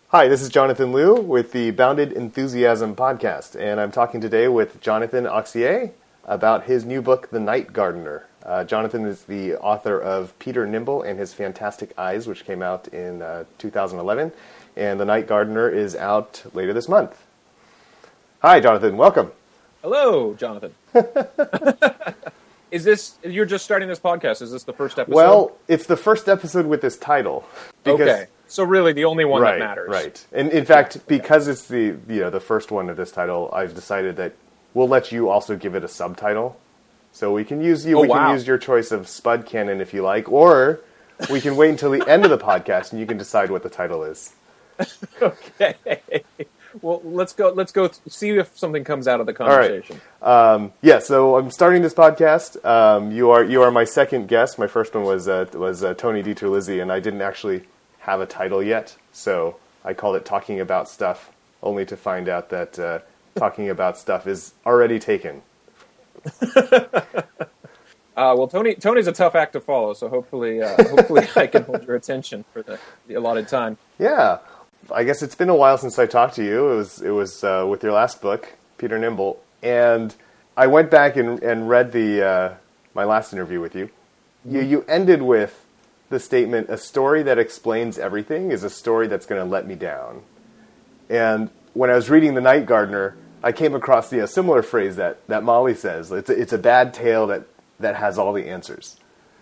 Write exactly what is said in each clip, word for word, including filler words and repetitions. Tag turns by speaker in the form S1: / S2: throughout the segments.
S1: Hi, this is Jonathan Liu with the Bounded Enthusiasm podcast, and I'm talking today with Jonathan Auxier about his new book, The Night Gardener. Uh, Jonathan is the author of Peter Nimble and His Fantastic Eyes, which came out in uh, two thousand eleven, and The Night Gardener is out later this month. Hi, Jonathan. Welcome.
S2: Hello, Jonathan. Is this, you're just starting this podcast, is this the first episode?
S1: Well, it's the first episode with this title. Because,
S2: okay, so really the only one
S1: right,
S2: that matters.
S1: Right, and in fact,
S2: yeah,
S1: because it's the you know the first one of this title, I've decided that we'll let you also give it a subtitle. So we can use you.
S2: Oh,
S1: we
S2: wow.
S1: can use your choice of Spud Cannon if you like, or we can wait until the end of the podcast and you can decide what the title is.
S2: Okay. Well, let's go. Let's go th- see if something comes out of the conversation.
S1: All right. Um, yeah. So I'm starting this podcast. Um, you are you are my second guest. My first one was uh, was uh, Tony DiTerlizzi, and I didn't actually have a title yet, so I called it Talking About Stuff, only to find out that uh, Talking About Stuff is already taken.
S2: uh, well, Tony Tony's a tough act to follow, so hopefully uh, hopefully I can hold your attention for the, the allotted time.
S1: Yeah. I guess it's been a while since I talked to you. It was it was uh, with your last book, Peter Nimble, and I went back and, and read the uh, my last interview with you. You you ended with the statement, "A story that explains everything is a story that's going to let me down." And when I was reading The Night Gardener, I came across the a similar phrase that, that Molly says. It's a, it's a bad tale that, that has all the answers.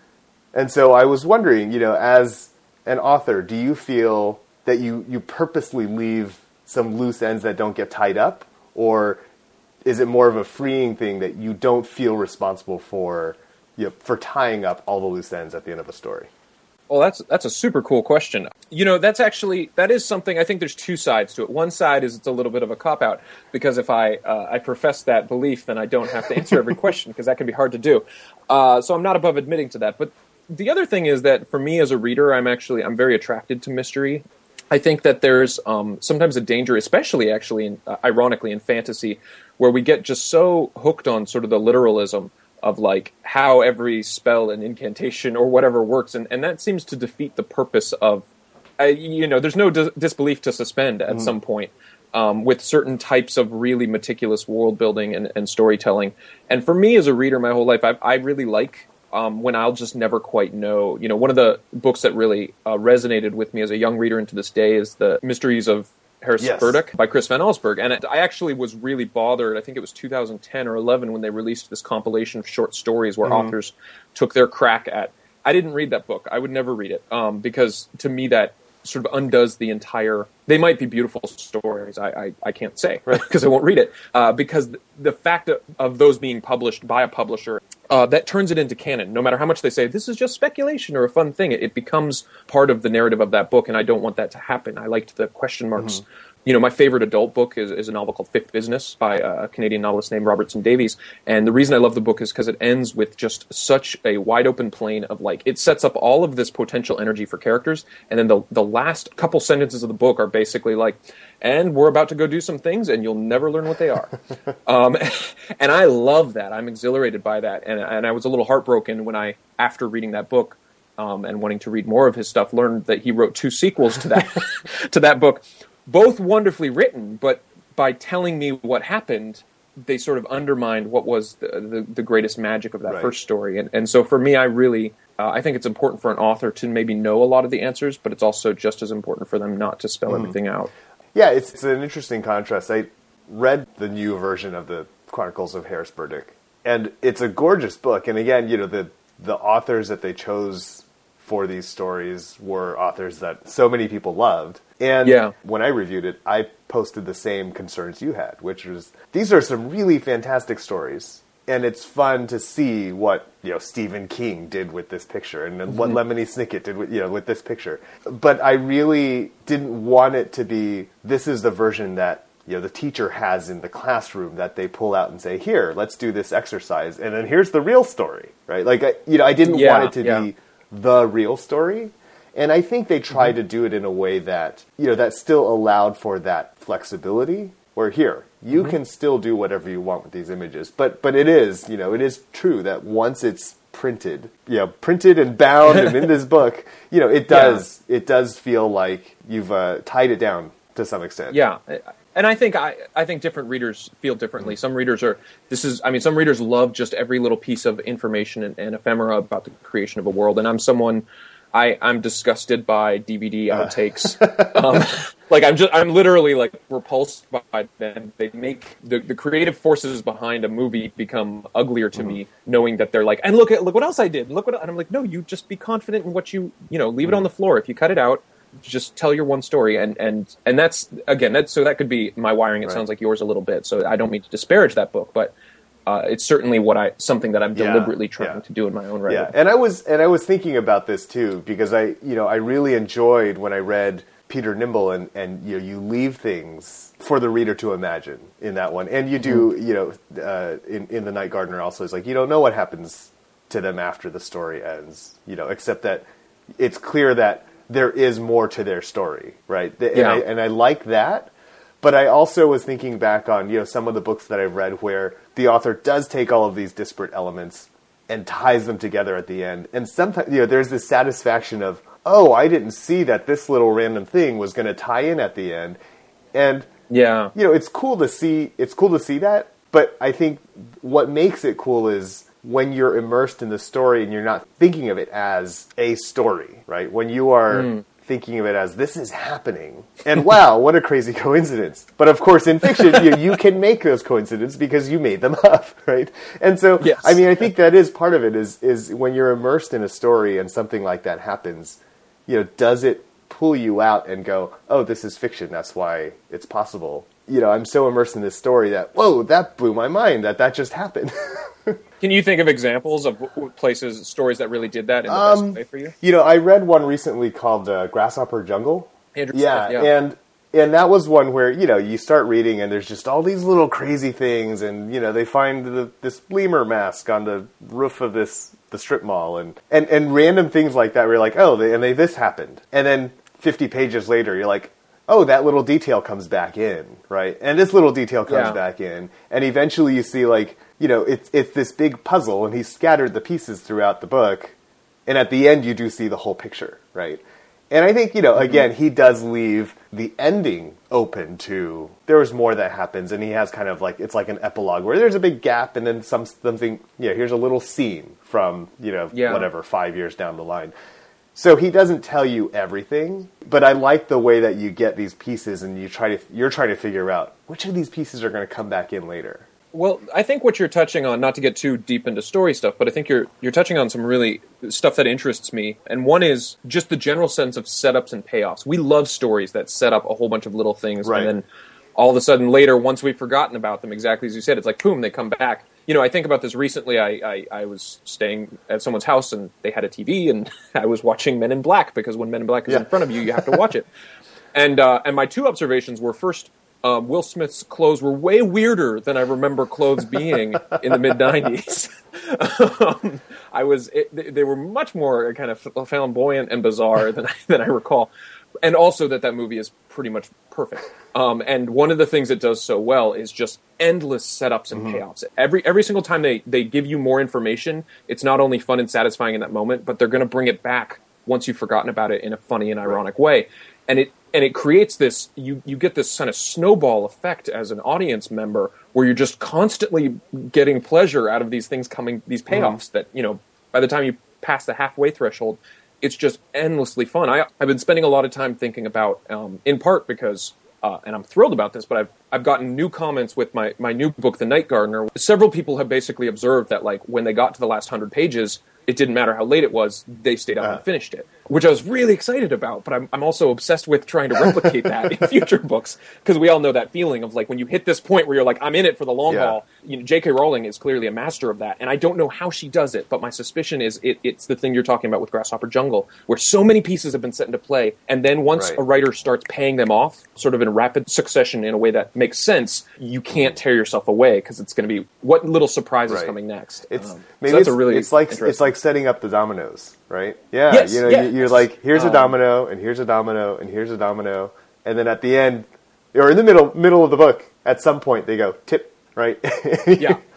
S1: And so I was wondering, you know, as an author, do you feel that you, you purposely leave some loose ends that don't get tied up? Or is it more of a freeing thing that you don't feel responsible for, you know, for tying up all the loose ends at the end of a story?
S2: Well, that's that's a super cool question. You know, that's actually, that is something, I think there's two sides to it. One side is it's a little bit of a cop-out, because if I uh, I profess that belief, then I don't have to answer every question, because that can be hard to do. Uh, so I'm not above admitting to that. But the other thing is that for me as a reader, I'm actually, I'm very attracted to mystery. I think that there's um, sometimes a danger, especially actually, in, uh, ironically, in fantasy, where we get just so hooked on sort of the literalism of like how every spell and incantation or whatever works, and, and that seems to defeat the purpose of, uh, you know, there's no dis- disbelief to suspend at mm. some point um, with certain types of really meticulous world building and, and storytelling. And for me as a reader, my whole life, I, I really like um, when I'll just never quite know. You know, one of the books that really uh, resonated with me as a young reader and to this day is The Mysteries of Harris
S1: yes.
S2: Burdick by Chris Van Allsburg. And I actually was really bothered, I think it was two thousand ten or eleven, when they released this compilation of short stories where mm-hmm. authors took their crack at... I didn't read that book. I would never read it, um, because to me that sort of undoes the entire... They might be beautiful stories, I, I, I can't say, because I won't read it. Uh, because the, the fact of, of those being published by a publisher, uh, that turns it into canon. No matter how much they say, this is just speculation or a fun thing, it, it becomes part of the narrative of that book, and I don't want that to happen. I liked the question marks. Mm-hmm. You know, my favorite adult book is, is a novel called Fifth Business by a Canadian novelist named Robertson Davies. And the reason I love the book is because it ends with just such a wide open plane of like, it sets up all of this potential energy for characters. And then the the last couple sentences of the book are basically like, and we're about to go do some things and you'll never learn what they are. um, and I love that. I'm exhilarated by that. And, and I was a little heartbroken when I, after reading that book, um, and wanting to read more of his stuff, learned that he wrote two sequels to that, to that book. Both wonderfully written, but by telling me what happened, they sort of undermined what was the, the, the greatest magic of that right. first story. And, and so for me, I really, uh, I think it's important for an author to maybe know a lot of the answers, but it's also just as important for them not to spell mm. everything out.
S1: Yeah, it's, it's an interesting contrast. I read the new version of the Chronicles of Harris Burdick, and it's a gorgeous book. And again, you know, the the authors that they chose for these stories were authors that so many people loved. And yeah. when I reviewed it, I posted the same concerns you had, which was, these are some really fantastic stories, and it's fun to see what, you know, Stephen King did with this picture, and mm-hmm. what Lemony Snicket did with, you know, with this picture. But I really didn't want it to be, this is the version that, you know, the teacher has in the classroom that they pull out and say, here, let's do this exercise, and then here's the real story, right? Like, I, you know, I didn't yeah, want it to yeah. be the real story. And I think they tried mm-hmm. to do it in a way that, you know, that still allowed for that flexibility. Where here, you mm-hmm. can still do whatever you want with these images. But but it is, you know, it is true that once it's printed, you know, printed and bound and in this book, you know, it does yeah. it does feel like you've uh, tied it down to some extent.
S2: Yeah. And I think I, I think different readers feel differently. Some readers are, this is, I mean, some readers love just every little piece of information and, and ephemera about the creation of a world. And I'm someone, I, I'm disgusted by D V D outtakes. Uh. um, like I'm just, I'm literally like repulsed by them. They make the, the creative forces behind a movie become uglier to mm-hmm. me, knowing that they're like, and look at, look what else I did. Look what, and I'm like, no, you just be confident in what you, you know, leave mm-hmm. it on the floor. If you cut it out, just tell your one story, and and and that's again that's so that could be my wiring. It right. sounds like yours a little bit, so I don't mean to disparage that book, but uh, it's certainly what I something that I'm deliberately
S1: yeah,
S2: trying
S1: yeah.
S2: to do in my own writing.
S1: Yeah, and I was and I was thinking about this too, because I you know I really enjoyed when I read Peter Nimble, and and you know you leave things for the reader to imagine in that one, and you do mm-hmm. you know uh, in in The Night Gardener also is like you don't know what happens to them after the story ends, you know, except that it's clear that there is more to their story, right? And,
S2: yeah.
S1: I, and I like that, but I also was thinking back on, you know, some of the books that I've read where the author does take all of these disparate elements and ties them together at the end. And sometimes, you know, there's this satisfaction of, oh, I didn't see that this little random thing was going to tie in at the end. And,
S2: yeah,
S1: you know, it's cool to see, it's cool to see that, but I think what makes it cool is when you're immersed in the story and you're not thinking of it as a story, right? When you are mm. thinking of it as, this is happening. And wow, what a crazy coincidence. But of course, in fiction, you, you can make those coincidences because you made them up, right? And so,
S2: yes.
S1: I mean, I think that is part of it, is is when you're immersed in a story and something like that happens, you know, does it pull you out and go, oh, this is fiction, that's why it's possible. You know, I'm so immersed in this story that, whoa, that blew my mind that that just happened.
S2: Can you think of examples of places, stories that really did that in the
S1: um,
S2: best way for you?
S1: You know, I read one recently called uh, Grasshopper Jungle.
S2: Andrew
S1: yeah,
S2: Smith, yeah,
S1: and and that was one where, you know, you start reading and there's just all these little crazy things, and, you know, they find the, this lemur mask on the roof of this the strip mall, and, and, and random things like that where you're like, oh, they, and they this happened. And then fifty pages later, you're like, oh, that little detail comes back in, right? And this little detail comes
S2: yeah.
S1: back in. And eventually you see, like, you know, it's it's this big puzzle, and he's scattered the pieces throughout the book. And at the end, you do see the whole picture, right? And I think, you know, mm-hmm. again, he does leave the ending open to, there was more that happens, and he has kind of like, it's like an epilogue where there's a big gap, and then some something, yeah, here's a little scene from, you know,
S2: yeah.
S1: whatever, five years down the line. So he doesn't tell you everything, but I like the way that you get these pieces and you try to you're trying to figure out which of these pieces are going to come back in later.
S2: Well, I think what you're touching on, not to get too deep into story stuff, but I think you're you're touching on some really stuff that interests me. And one is just the general sense of setups and payoffs. We love stories that set up a whole bunch of little things,
S1: right.
S2: and then all of a sudden later, once we've forgotten about them, exactly as you said, it's like, boom, they come back. You know, I think about this recently. I, I, I was staying at someone's house, and they had a T V, and I was watching Men in Black, because when Men in Black is
S1: yeah.
S2: in front of you, you have to watch it. And uh, and my two observations were, first, uh, Will Smith's clothes were way weirder than I remember clothes being in the mid nineties. um, I was it, they were much more kind of flamboyant and bizarre than I, than I recall. And also that that movie is pretty much perfect. Um, and one of the things it does so well is just endless setups and mm-hmm. payoffs. Every every single time they, they give you more information, it's not only fun and satisfying in that moment, but they're going to bring it back once you've forgotten about it in a funny and ironic right. way. And it and it creates this, you, you get this kind of snowball effect as an audience member where you're just constantly getting pleasure out of these things coming, these payoffs mm-hmm. that, you know, by the time you pass the halfway threshold, it's just endlessly fun. I, I've been spending a lot of time thinking about, um, in part because, uh, and I'm thrilled about this, but I've I've gotten new comments with my, my new book, The Night Gardener. Several people have basically observed that, like, when they got to the last hundred pages, it didn't matter how late it was, they stayed up uh. and finished it, which I was really excited about. But I'm I'm also obsessed with trying to replicate that in future books, because we all know that feeling of, like, when you hit this point where you're like, I'm in it for the long
S1: yeah.
S2: haul. You know, J K. Rowling is clearly a master of that, and I don't know how she does it, but my suspicion is it, it's the thing you're talking about with Grasshopper Jungle, where so many pieces have been set into play, and then once
S1: right.
S2: a writer starts paying them off, sort of in rapid succession in a way that makes sense, you can't tear yourself away, because it's going to be, what little surprise right. is coming next?
S1: It's
S2: um,
S1: maybe
S2: so that's
S1: it's,
S2: a really
S1: it's like it's like setting up the dominoes, right? Yeah,
S2: yes,
S1: you know,
S2: yeah.
S1: you're like, here's a
S2: um,
S1: domino, and here's a domino, and here's a domino, and then at the end, or in the middle middle of the book, at some point they go tip, right?
S2: yeah.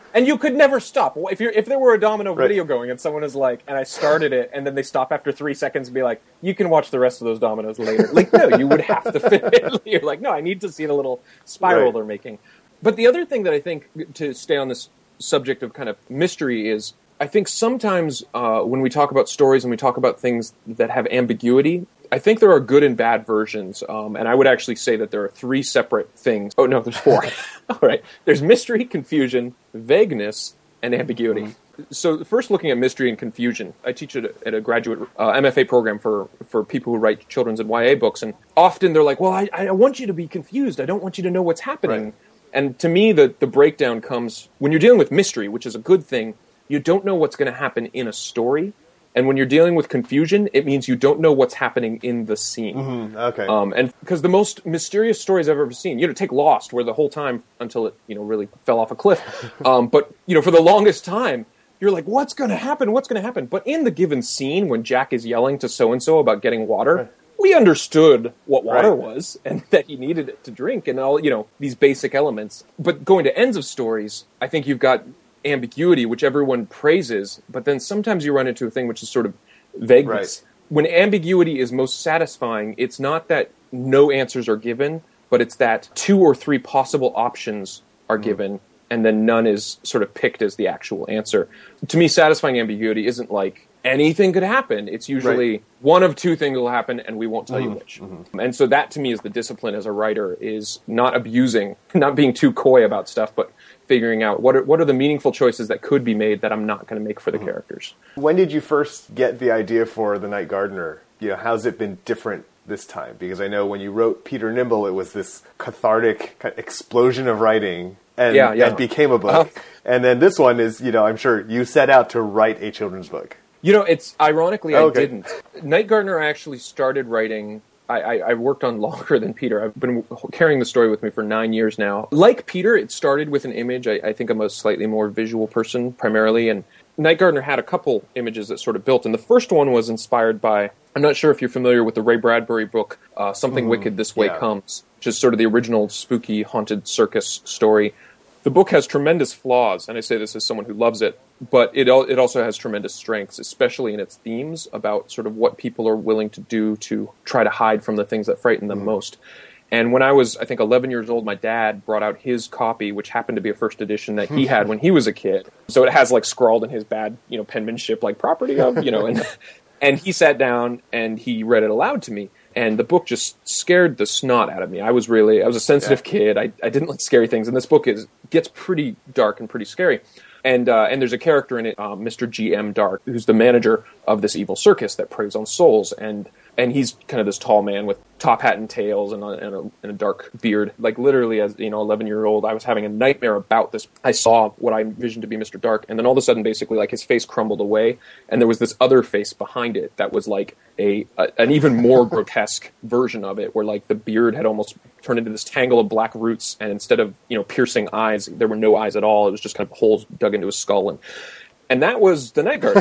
S2: And you could never stop. If you if there were a domino
S1: Right.
S2: video going and someone is like, and I started it, and then they stop after three seconds and be like, you can watch the rest of those dominoes later. Like, no, you would have to finish. You're like, no, I need to see the little spiral
S1: Right.
S2: they're making. But the other thing that I think, to stay on this subject of kind of mystery, is I think sometimes uh, when we talk about stories and we talk about things that have ambiguity, I think there are good and bad versions, um, and I would actually say that there are three separate things. Oh, no, there's four. All right. There's mystery, confusion, vagueness, and ambiguity. Mm-hmm. So first, looking at mystery and confusion, I teach at a, at a graduate uh, M F A program for, for people who write children's and Y A books, and often they're like, well, I, I want you to be confused. I don't want you to know what's happening.
S1: Right.
S2: And to me, the, the breakdown comes when you're dealing with mystery, which is a good thing. You don't know what's going to happen in a story. And when you're dealing with confusion, it means you don't know what's happening in the scene.
S1: Mm-hmm. Okay.
S2: Um, and because the most mysterious stories I've ever seen, you know, take Lost, where the whole time until it, you know, really fell off a cliff. Um, but, you know, for the longest time, you're like, what's going to happen? What's going to happen? But in the given scene, when Jack is yelling to so-and-so about getting water,
S1: Right.
S2: we understood what water
S1: Right.
S2: was and that he needed it to drink and all, you know, these basic elements. But going to ends of stories, I think you've got ambiguity, which everyone praises, but then sometimes you run into a thing which is sort of vagueness.
S1: Right.
S2: When ambiguity is most satisfying, it's not that no answers are given, but it's that two or three possible options are mm. given, and then none is sort of picked as the actual answer. To me, satisfying ambiguity isn't like anything could happen. It's usually
S1: right.
S2: one of two things will happen, and we won't tell
S1: mm-hmm.
S2: you which.
S1: Mm-hmm.
S2: And so that, to me, is the discipline as a writer, is not abusing, not being too coy about stuff, but figuring out what are, what are the meaningful choices that could be made that I'm not going to make for the mm-hmm. characters.
S1: When did you first get the idea for The Night Gardener? You know, how's it been different this time? Because I know when you wrote Peter Nimble, it was this cathartic kind of explosion of writing, and,
S2: yeah, yeah.
S1: and became a book.
S2: Uh,
S1: and then this one is, you know, I'm sure you set out to write a children's book.
S2: You know, it's ironically
S1: oh,
S2: I
S1: okay.
S2: didn't. Night Gardener, I actually started writing. I, I, I worked on longer than Peter. I've been carrying the story with me for nine years now. Like Peter, it started with an image. I, I think I'm a slightly more visual person primarily, and Night Gardener had a couple images that sort of built. And the first one was inspired by, I'm not sure if you're familiar with the Ray Bradbury book, uh, Something mm, Wicked This Way
S1: yeah.
S2: Comes, which is sort of the original spooky haunted circus story. The book has tremendous flaws, and I say this as someone who loves it, but it it also has tremendous strengths, especially in its themes about sort of what people are willing to do to try to hide from the things that frighten them mm. most. And when I was, I think, eleven years old, my dad brought out his copy, which happened to be a first edition that he had when he was a kid. So it has, like, scrawled in his bad, you know, penmanship, like, property of, you know, and and he sat down and he read it aloud to me. And the book just scared the snot out of me. I was really, I was a sensitive yeah. kid. I, I didn't like scary things. And this book is gets pretty dark and pretty scary. And uh, and there's a character in it, uh, Mister G M Dark, who's the manager of this evil circus that preys on souls. And and he's kind of this tall man with top hat and tails and a, and, a, and a dark beard. Like literally, as you know, eleven-year-old, I was having a nightmare about this. I saw what I envisioned to be Mister Dark, and then all of a sudden, basically, like his face crumbled away, and there was this other face behind it that was like a, a an even more grotesque version of it, where like the beard had almost turned into this tangle of black roots, and instead of you know piercing eyes, there were no eyes at all. It was just kind of holes dug into his skull, and and that was the Night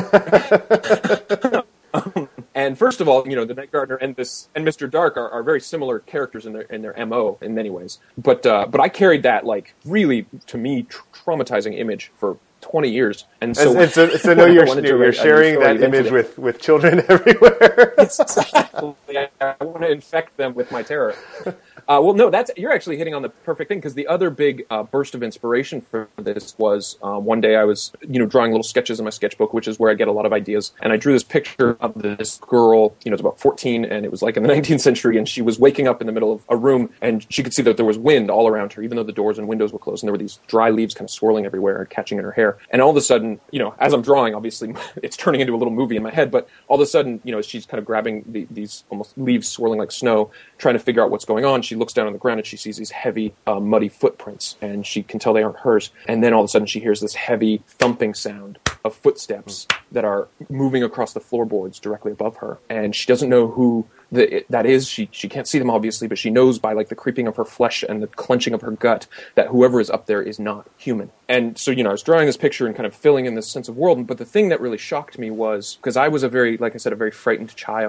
S2: Gardener. Um, and first of all, you know, the Night Gardener and this and Mister Dark are, are very similar characters in their in their M O in many ways. But uh, but I carried that like really to me tra- traumatizing image for twenty years, and so
S1: and so, so no, you're, you're sharing that image with, with children everywhere.
S2: Exactly. I want to infect them with my terror. Uh, well, no, that's you're actually hitting on the perfect thing, because the other big uh, burst of inspiration for this was uh, one day I was, you know, drawing little sketches in my sketchbook, which is where I get a lot of ideas, and I drew this picture of this girl. You know, it's about fourteen, and it was like in the nineteenth century, and she was waking up in the middle of a room, and she could see that there was wind all around her, even though the doors and windows were closed, and there were these dry leaves kind of swirling everywhere and catching in her hair. And all of a sudden, you know, as I'm drawing, obviously, it's turning into a little movie in my head, but all of a sudden, you know, she's kind of grabbing the, these almost leaves swirling like snow, trying to figure out what's going on. She looks down on the ground and she sees these heavy, uh, muddy footprints, and she can tell they aren't hers. And then all of a sudden she hears this heavy thumping sound of footsteps that are moving across the floorboards directly above her. And she doesn't know who the, it, that is. She she can't see them, obviously, but she knows by like the creeping of her flesh and the clenching of her gut that whoever is up there is not human. And so, you know, I was drawing this picture and kind of filling in this sense of world. But the thing that really shocked me was, because I was a very, like I said, a very frightened child,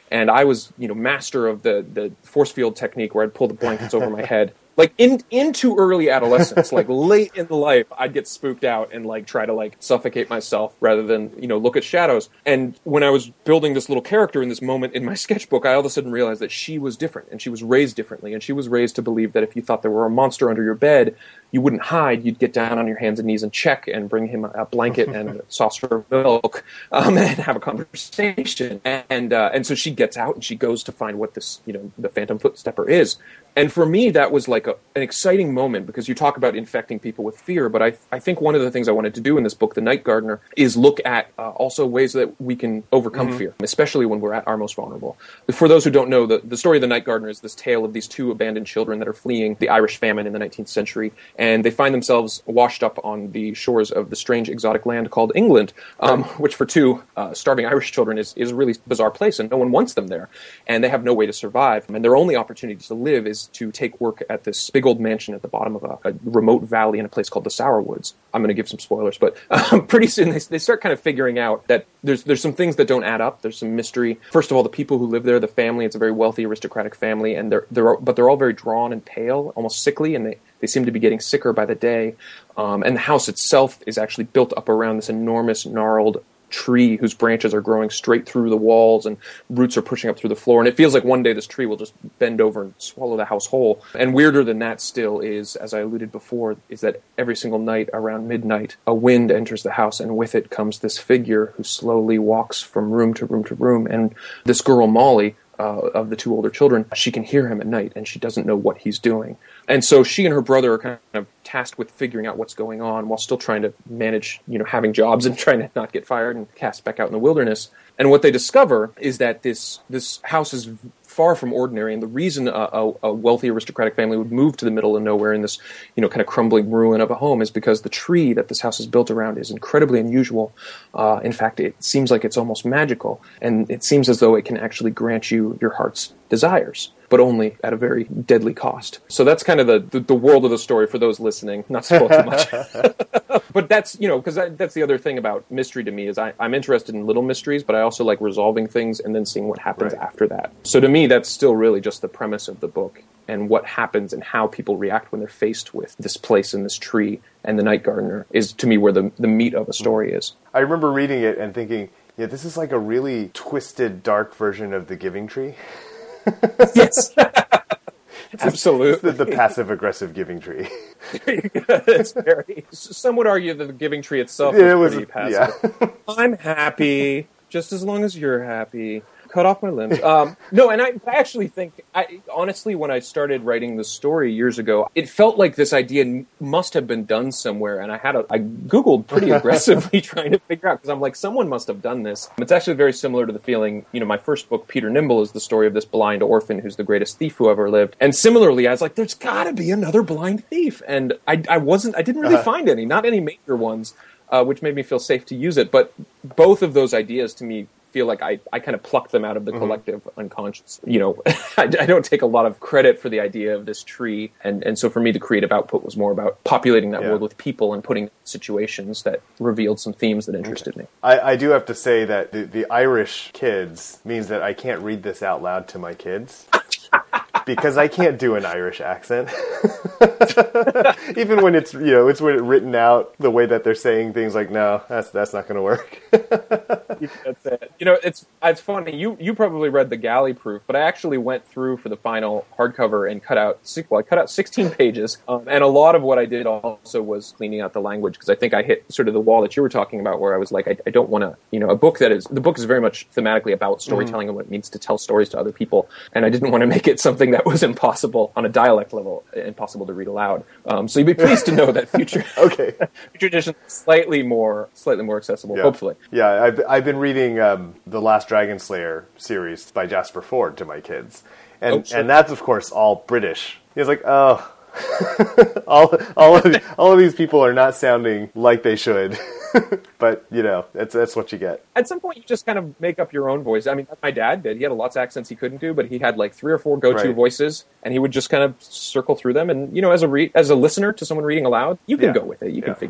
S2: and I was, you know, master of the the force field technique where I'd pull the blankets over my head. Like, in into early adolescence, like, late in life, I'd get spooked out and, like, try to, like, suffocate myself rather than, you know, look at shadows. And when I was building this little character in this moment in my sketchbook, I all of a sudden realized that she was different, and she was raised differently, and she was raised to believe that if you thought there were a monster under your bed, you wouldn't hide, you'd get down on your hands and knees and check and bring him a blanket and a saucer of milk um, and have a conversation. And uh, and so she gets out and she goes to find what this, you know, the Phantom Footstepper is. And for me, that was like a, an exciting moment, because you talk about infecting people with fear, but I I think one of the things I wanted to do in this book, The Night Gardener, is look at uh, also ways that we can overcome mm-hmm. fear, especially when we're at our most vulnerable. For those who don't know, the, the story of The Night Gardener is this tale of these two abandoned children that are fleeing the Irish famine in the nineteenth century, and they find themselves washed up on the shores of the strange exotic land called England, um, which for two uh, starving Irish children is, is a really bizarre place, and no one wants them there, and they have no way to survive, and their only opportunity to live is to take work at this big old mansion at the bottom of a, a remote valley in a place called the Sourwoods. I'm going to give some spoilers, but um, pretty soon they, they start kind of figuring out that there's there's some things that don't add up. There's some mystery. First of all, the people who live there, the family, it's a very wealthy aristocratic family, and they're they're but they're all very drawn and pale, almost sickly, and they They seem to be getting sicker by the day. Um, and the house itself is actually built up around this enormous gnarled tree whose branches are growing straight through the walls and roots are pushing up through the floor. And it feels like one day this tree will just bend over and swallow the house whole. And weirder than that still is, as I alluded before, is that every single night around midnight, a wind enters the house, and with it comes this figure who slowly walks from room to room to room. And this girl, Molly, Uh, of the two older children, she can hear him at night, and she doesn't know what he's doing. And so she and her brother are kind of tasked with figuring out what's going on while still trying to manage, you know, having jobs and trying to not get fired and cast back out in the wilderness. And what they discover is that this this house is far from ordinary, and the reason a, a, a wealthy aristocratic family would move to the middle of nowhere in this, you know, kind of crumbling ruin of a home is because the tree that this house is built around is incredibly unusual. Uh, in fact, it seems like it's almost magical, and it seems as though it can actually grant you your heart's desires, but only at a very deadly cost. So that's kind of the, the, the world of the story for those listening. Not to spoil too much. But that's, you know, because that, that's the other thing about mystery to me is I, I'm interested in little mysteries, but I also like resolving things and then seeing what happens right. after that. So to me, that's still really just the premise of the book, and what happens and how people react when they're faced with this place and this tree and the Night Gardener is, to me, where the, the meat of a story is.
S1: I remember reading it and thinking, yeah, this is like a really twisted, dark version of The Giving Tree.
S2: Yes. Absolutely.
S1: The, the passive-aggressive Giving Tree.
S2: It's very. Some would argue that The Giving Tree itself
S1: yeah,
S2: was
S1: it
S2: pretty
S1: was,
S2: passive. Yeah. I'm happy, just as long as you're happy. Cut off my limbs. Um, no, and I, I actually think, I, honestly, when I started writing the story years ago, it felt like this idea must have been done somewhere, and I had a, I Googled pretty aggressively trying to figure out, because I'm like, someone must have done this. It's actually very similar to the feeling, you know, my first book, Peter Nimble, is the story of this blind orphan who's the greatest thief who ever lived. And similarly, I was like, there's gotta be another blind thief. And I, I wasn't, I didn't really uh-huh. find any, not any major ones, uh, which made me feel safe to use it. But both of those ideas, to me, feel like I, I kind of plucked them out of the mm-hmm. collective unconscious. You know, I, I don't take a lot of credit for the idea of this tree. And, and so for me, the creative output was more about populating that yeah. world with people and putting situations that revealed some themes that interested okay. me.
S1: I, I do have to say that the, the Irish kids means that I can't read this out loud to my kids. Because I can't do an Irish accent. Even when it's, you know, it's when it's written out the way that they're saying things, like, no, that's that's not going to work.
S2: That's it. You know, it's it's funny. You you probably read the galley proof, but I actually went through for the final hardcover and cut out, well, I cut out sixteen pages. Um, and a lot of what I did also was cleaning out the language, because I think I hit sort of the wall that you were talking about, where I was like, I, I don't want to, you know, a book that is, the book is very much thematically about storytelling mm. and what it means to tell stories to other people. And I didn't want to make it something that was impossible on a dialect level, impossible to read aloud. Um, so you'd be pleased to know that future,
S1: okay,
S2: future edition slightly more, slightly more accessible,
S1: yeah.
S2: hopefully.
S1: Yeah, I've I've been reading um, the Last Dragon Slayer series by Jasper Fforde to my kids, and oh, sure. and that's of course all British. He's like, oh, all all of all of these people are not sounding like they should. But, you know, that's that's what you get.
S2: At some point, you just kind of make up your own voice. I mean, my dad did. He had lots of accents he couldn't do, but he had like three or four go-to right. voices, and he would just kind of circle through them. And, you know, as a re- as a listener to someone reading aloud, you can yeah. go with it. You yeah. can figure it out.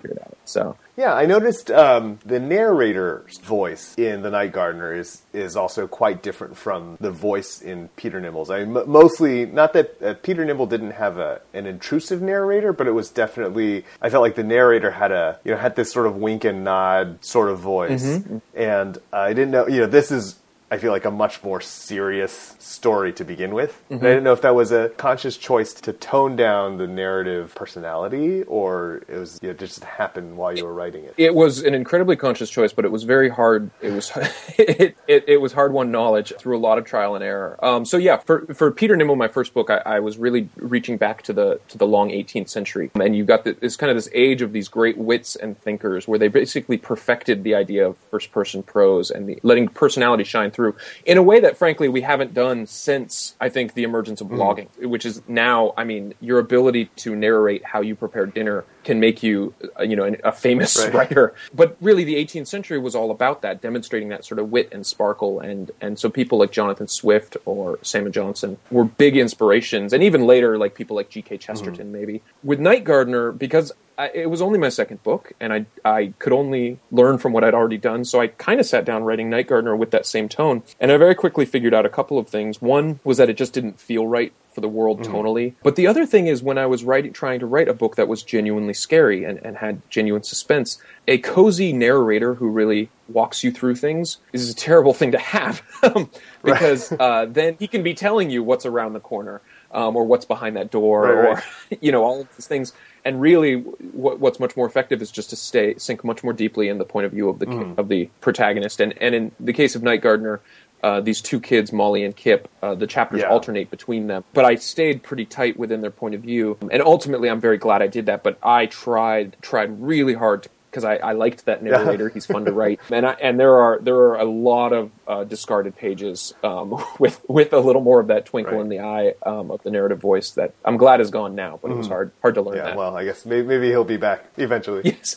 S2: So
S1: yeah, I noticed um, the narrator's voice in The Night Gardener is is also quite different from the voice in Peter Nimble's. I mean, m- mostly not that uh, Peter Nimble didn't have a an intrusive narrator, but it was definitely, I felt like the narrator had a you know had this sort of wink and nod sort of voice, mm-hmm. and uh, I didn't know you know this is. I feel like a much more serious story to begin with. Mm-hmm. And I didn't know if that was a conscious choice to tone down the narrative personality, or it was you know, just happened while you were writing it.
S2: It was an incredibly conscious choice, but it was very hard. It was it, it, it was hard-won knowledge through a lot of trial and error. Um, so yeah, for for Peter Nimble, my first book, I, I was really reaching back to the to the long eighteenth century, and you got the, this kind of this age of these great wits and thinkers, where they basically perfected the idea of first-person prose and the, letting personality shine through. Through in a way that, frankly, we haven't done since, I think, the emergence of blogging, mm. which is now, I mean, your ability to narrate how you prepare dinner can make you, uh, you know, a famous right. writer. But really, the eighteenth century was all about that, demonstrating that sort of wit and sparkle. And, and so people like Jonathan Swift or Samuel Johnson were big inspirations. And even later, like people like G K Chesterton, mm. maybe. With Night Gardener, because I, it was only my second book, and I I could only learn from what I'd already done, so I kind of sat down writing Night Gardener with that same tone. And I very quickly figured out a couple of things. One was that it just didn't feel right for the world mm-hmm. tonally. But the other thing is, when I was writing, trying to write a book that was genuinely scary and, and had genuine suspense, a cozy narrator who really walks you through things is a terrible thing to have. because right. uh, then he can be telling you what's around the corner, um, or what's behind that door, right, or, right. you know, all of these things. And really, what, what's much more effective is just to stay sink much more deeply in the point of view of the mm. of the protagonist. And and in the case of Night Gardener, uh, these two kids, Molly and Kip, uh, the chapters yeah. alternate between them. But I stayed pretty tight within their point of view. And ultimately, I'm very glad I did that. But I tried tried really hard to because I, I liked that narrator. He's fun to write, and I, and there are there are a lot of uh, discarded pages um, with with a little more of that twinkle right. in the eye um, of the narrative voice that I'm glad is gone now. But mm. it was hard hard to learn
S1: yeah,
S2: that.
S1: Well, I guess maybe, maybe he'll be back eventually.
S2: Yes,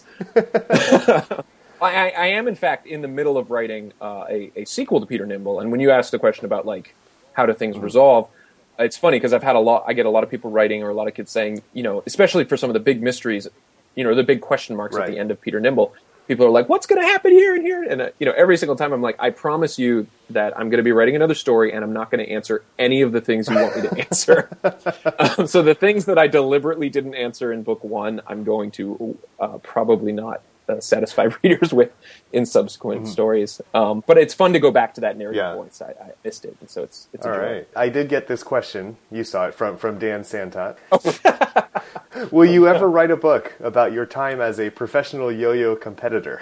S2: I, I am in fact in the middle of writing uh, a, a sequel to Peter Nimble. And when you asked the question about like how do things mm. resolve, it's funny because I've had a lot. I get a lot of people writing or a lot of kids saying, you know, especially for some of the big mysteries. You know, the big question marks right. at the end of Peter Nimble. People are like, what's going to happen here and here? And, uh, you know, every single time I'm like, I promise you that I'm going to be writing another story and I'm not going to answer any of the things you want me to answer. um, so the things that I deliberately didn't answer in book one, I'm going to uh, probably not uh, satisfy readers with in subsequent mm-hmm. stories. Um, but it's fun to go back to that narrative yeah. voice. I, I missed it. And so it's, it's
S1: all
S2: a joy.
S1: Right. I did get this question. You saw it from, from Dan Santat. Oh. Will you ever write a book about your time as a professional yo-yo competitor?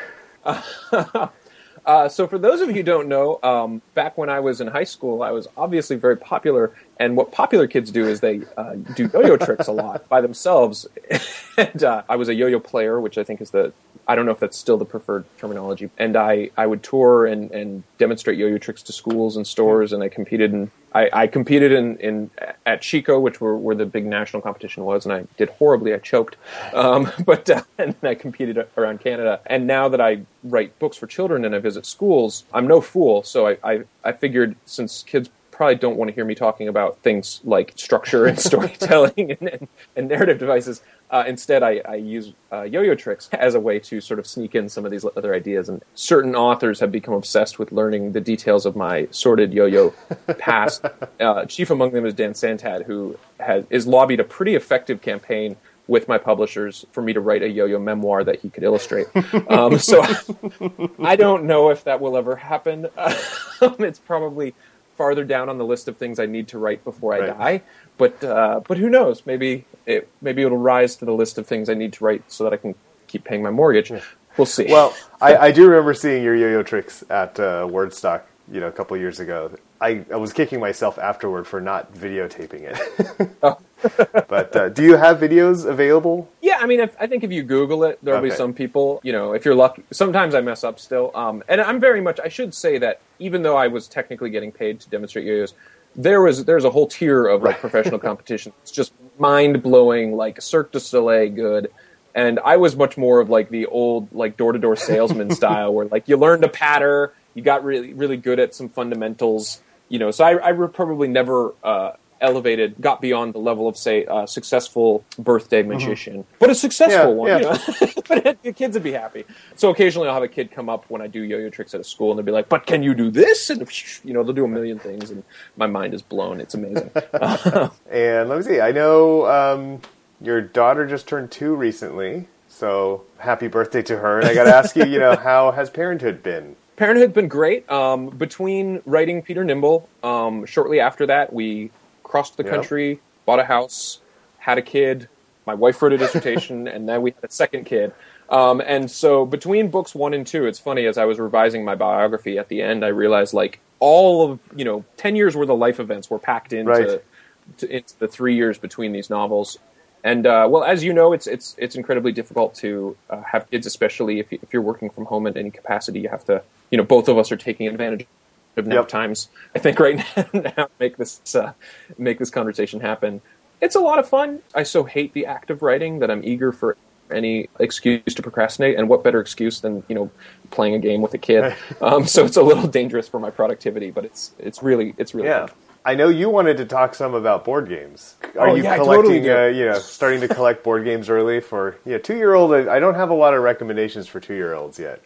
S2: uh, so for those of you who don't know, um, back when I was in high school, I was obviously very popular. And what popular kids do is they uh, do yo-yo tricks a lot by themselves. and uh, I was a yo-yo player, which I think is the, I don't know if that's still the preferred terminology. And I, I would tour and, and demonstrate yo-yo tricks to schools and stores. And I competed in, I, I competed in, in at Chico, which were where the big national competition was. And I did horribly. I choked. Um, but uh, and I competed around Canada. And now that I write books for children and I visit schools, I'm no fool. So I, I, I figured since kids probably don't want to hear me talking about things like structure and storytelling and, and, and narrative devices. Uh, instead, I, I use uh, yo-yo tricks as a way to sort of sneak in some of these other ideas. And certain authors have become obsessed with learning the details of my sordid yo-yo past. Uh, chief among them is Dan Santat, who has is lobbied a pretty effective campaign with my publishers for me to write a yo-yo memoir that he could illustrate. Um, so I don't know if that will ever happen. Uh, it's probably farther down on the list of things I need to write before I right. die. But uh, but who knows? Maybe it maybe it'll rise to the list of things I need to write so that I can keep paying my mortgage. Yeah. We'll see.
S1: Well, I, I do remember seeing your yo-yo tricks at uh, Wordstock, you know, a couple of years ago. I, I was kicking myself afterward for not videotaping it. oh. But uh, do you have videos available?
S2: Yeah, I mean, if, I think if you Google it, there'll okay. be some people, you know, if you're lucky. Sometimes I mess up still. Um, and I'm very much, I should say that even though I was technically getting paid to demonstrate yo-yos, there was there's a whole tier of like professional competition. It's just mind-blowing, like Cirque du Soleil good. And I was much more of like the old, like door-to-door salesman style where like you learned a patter, you got really, really good at some fundamentals. You know, so I, I would probably never uh, elevated, got beyond the level of, say, a successful birthday magician, mm-hmm. but a successful
S1: yeah,
S2: one.
S1: Yeah.
S2: You know? But the kids would be happy. So occasionally I'll have a kid come up when I do yo-yo tricks at a school, and they'll be like, "But can you do this?" And you know, they'll do a million things, and my mind is blown. It's amazing.
S1: And let me see. I know um, your daughter just turned two recently, so happy birthday to her. And I got to ask you, you know, how has parenthood been?
S2: Parenthood's been great. Um, between writing Peter Nimble, um, shortly after that, we crossed the country, yep. bought a house, had a kid. My wife wrote a dissertation, and then we had a second kid. Um, and so between books one and two, it's funny, as I was revising my biography at the end, I realized like all of, you know, ten years worth of life events were packed into,
S1: right.
S2: to, into the three years between these novels. And, uh, well, as you know, it's it's it's incredibly difficult to uh, have kids, especially if, you, if you're working from home in any capacity. You have to, you know, both of us are taking advantage of nap
S1: yep.
S2: times, I think, right now, now to make this, uh, make this conversation happen. It's a lot of fun. I so hate the act of writing that I'm eager for any excuse to procrastinate. And what better excuse than, you know, playing a game with a kid? um, so it's a little dangerous for my productivity, but it's it's really, it's really
S1: yeah.
S2: fun.
S1: I know you wanted to talk some about board games. Are
S2: oh,
S1: you
S2: yeah,
S1: collecting,
S2: totally
S1: uh, you know, starting to collect board games early for, yeah, two-year-old? I don't have a lot of recommendations for two-year-olds yet.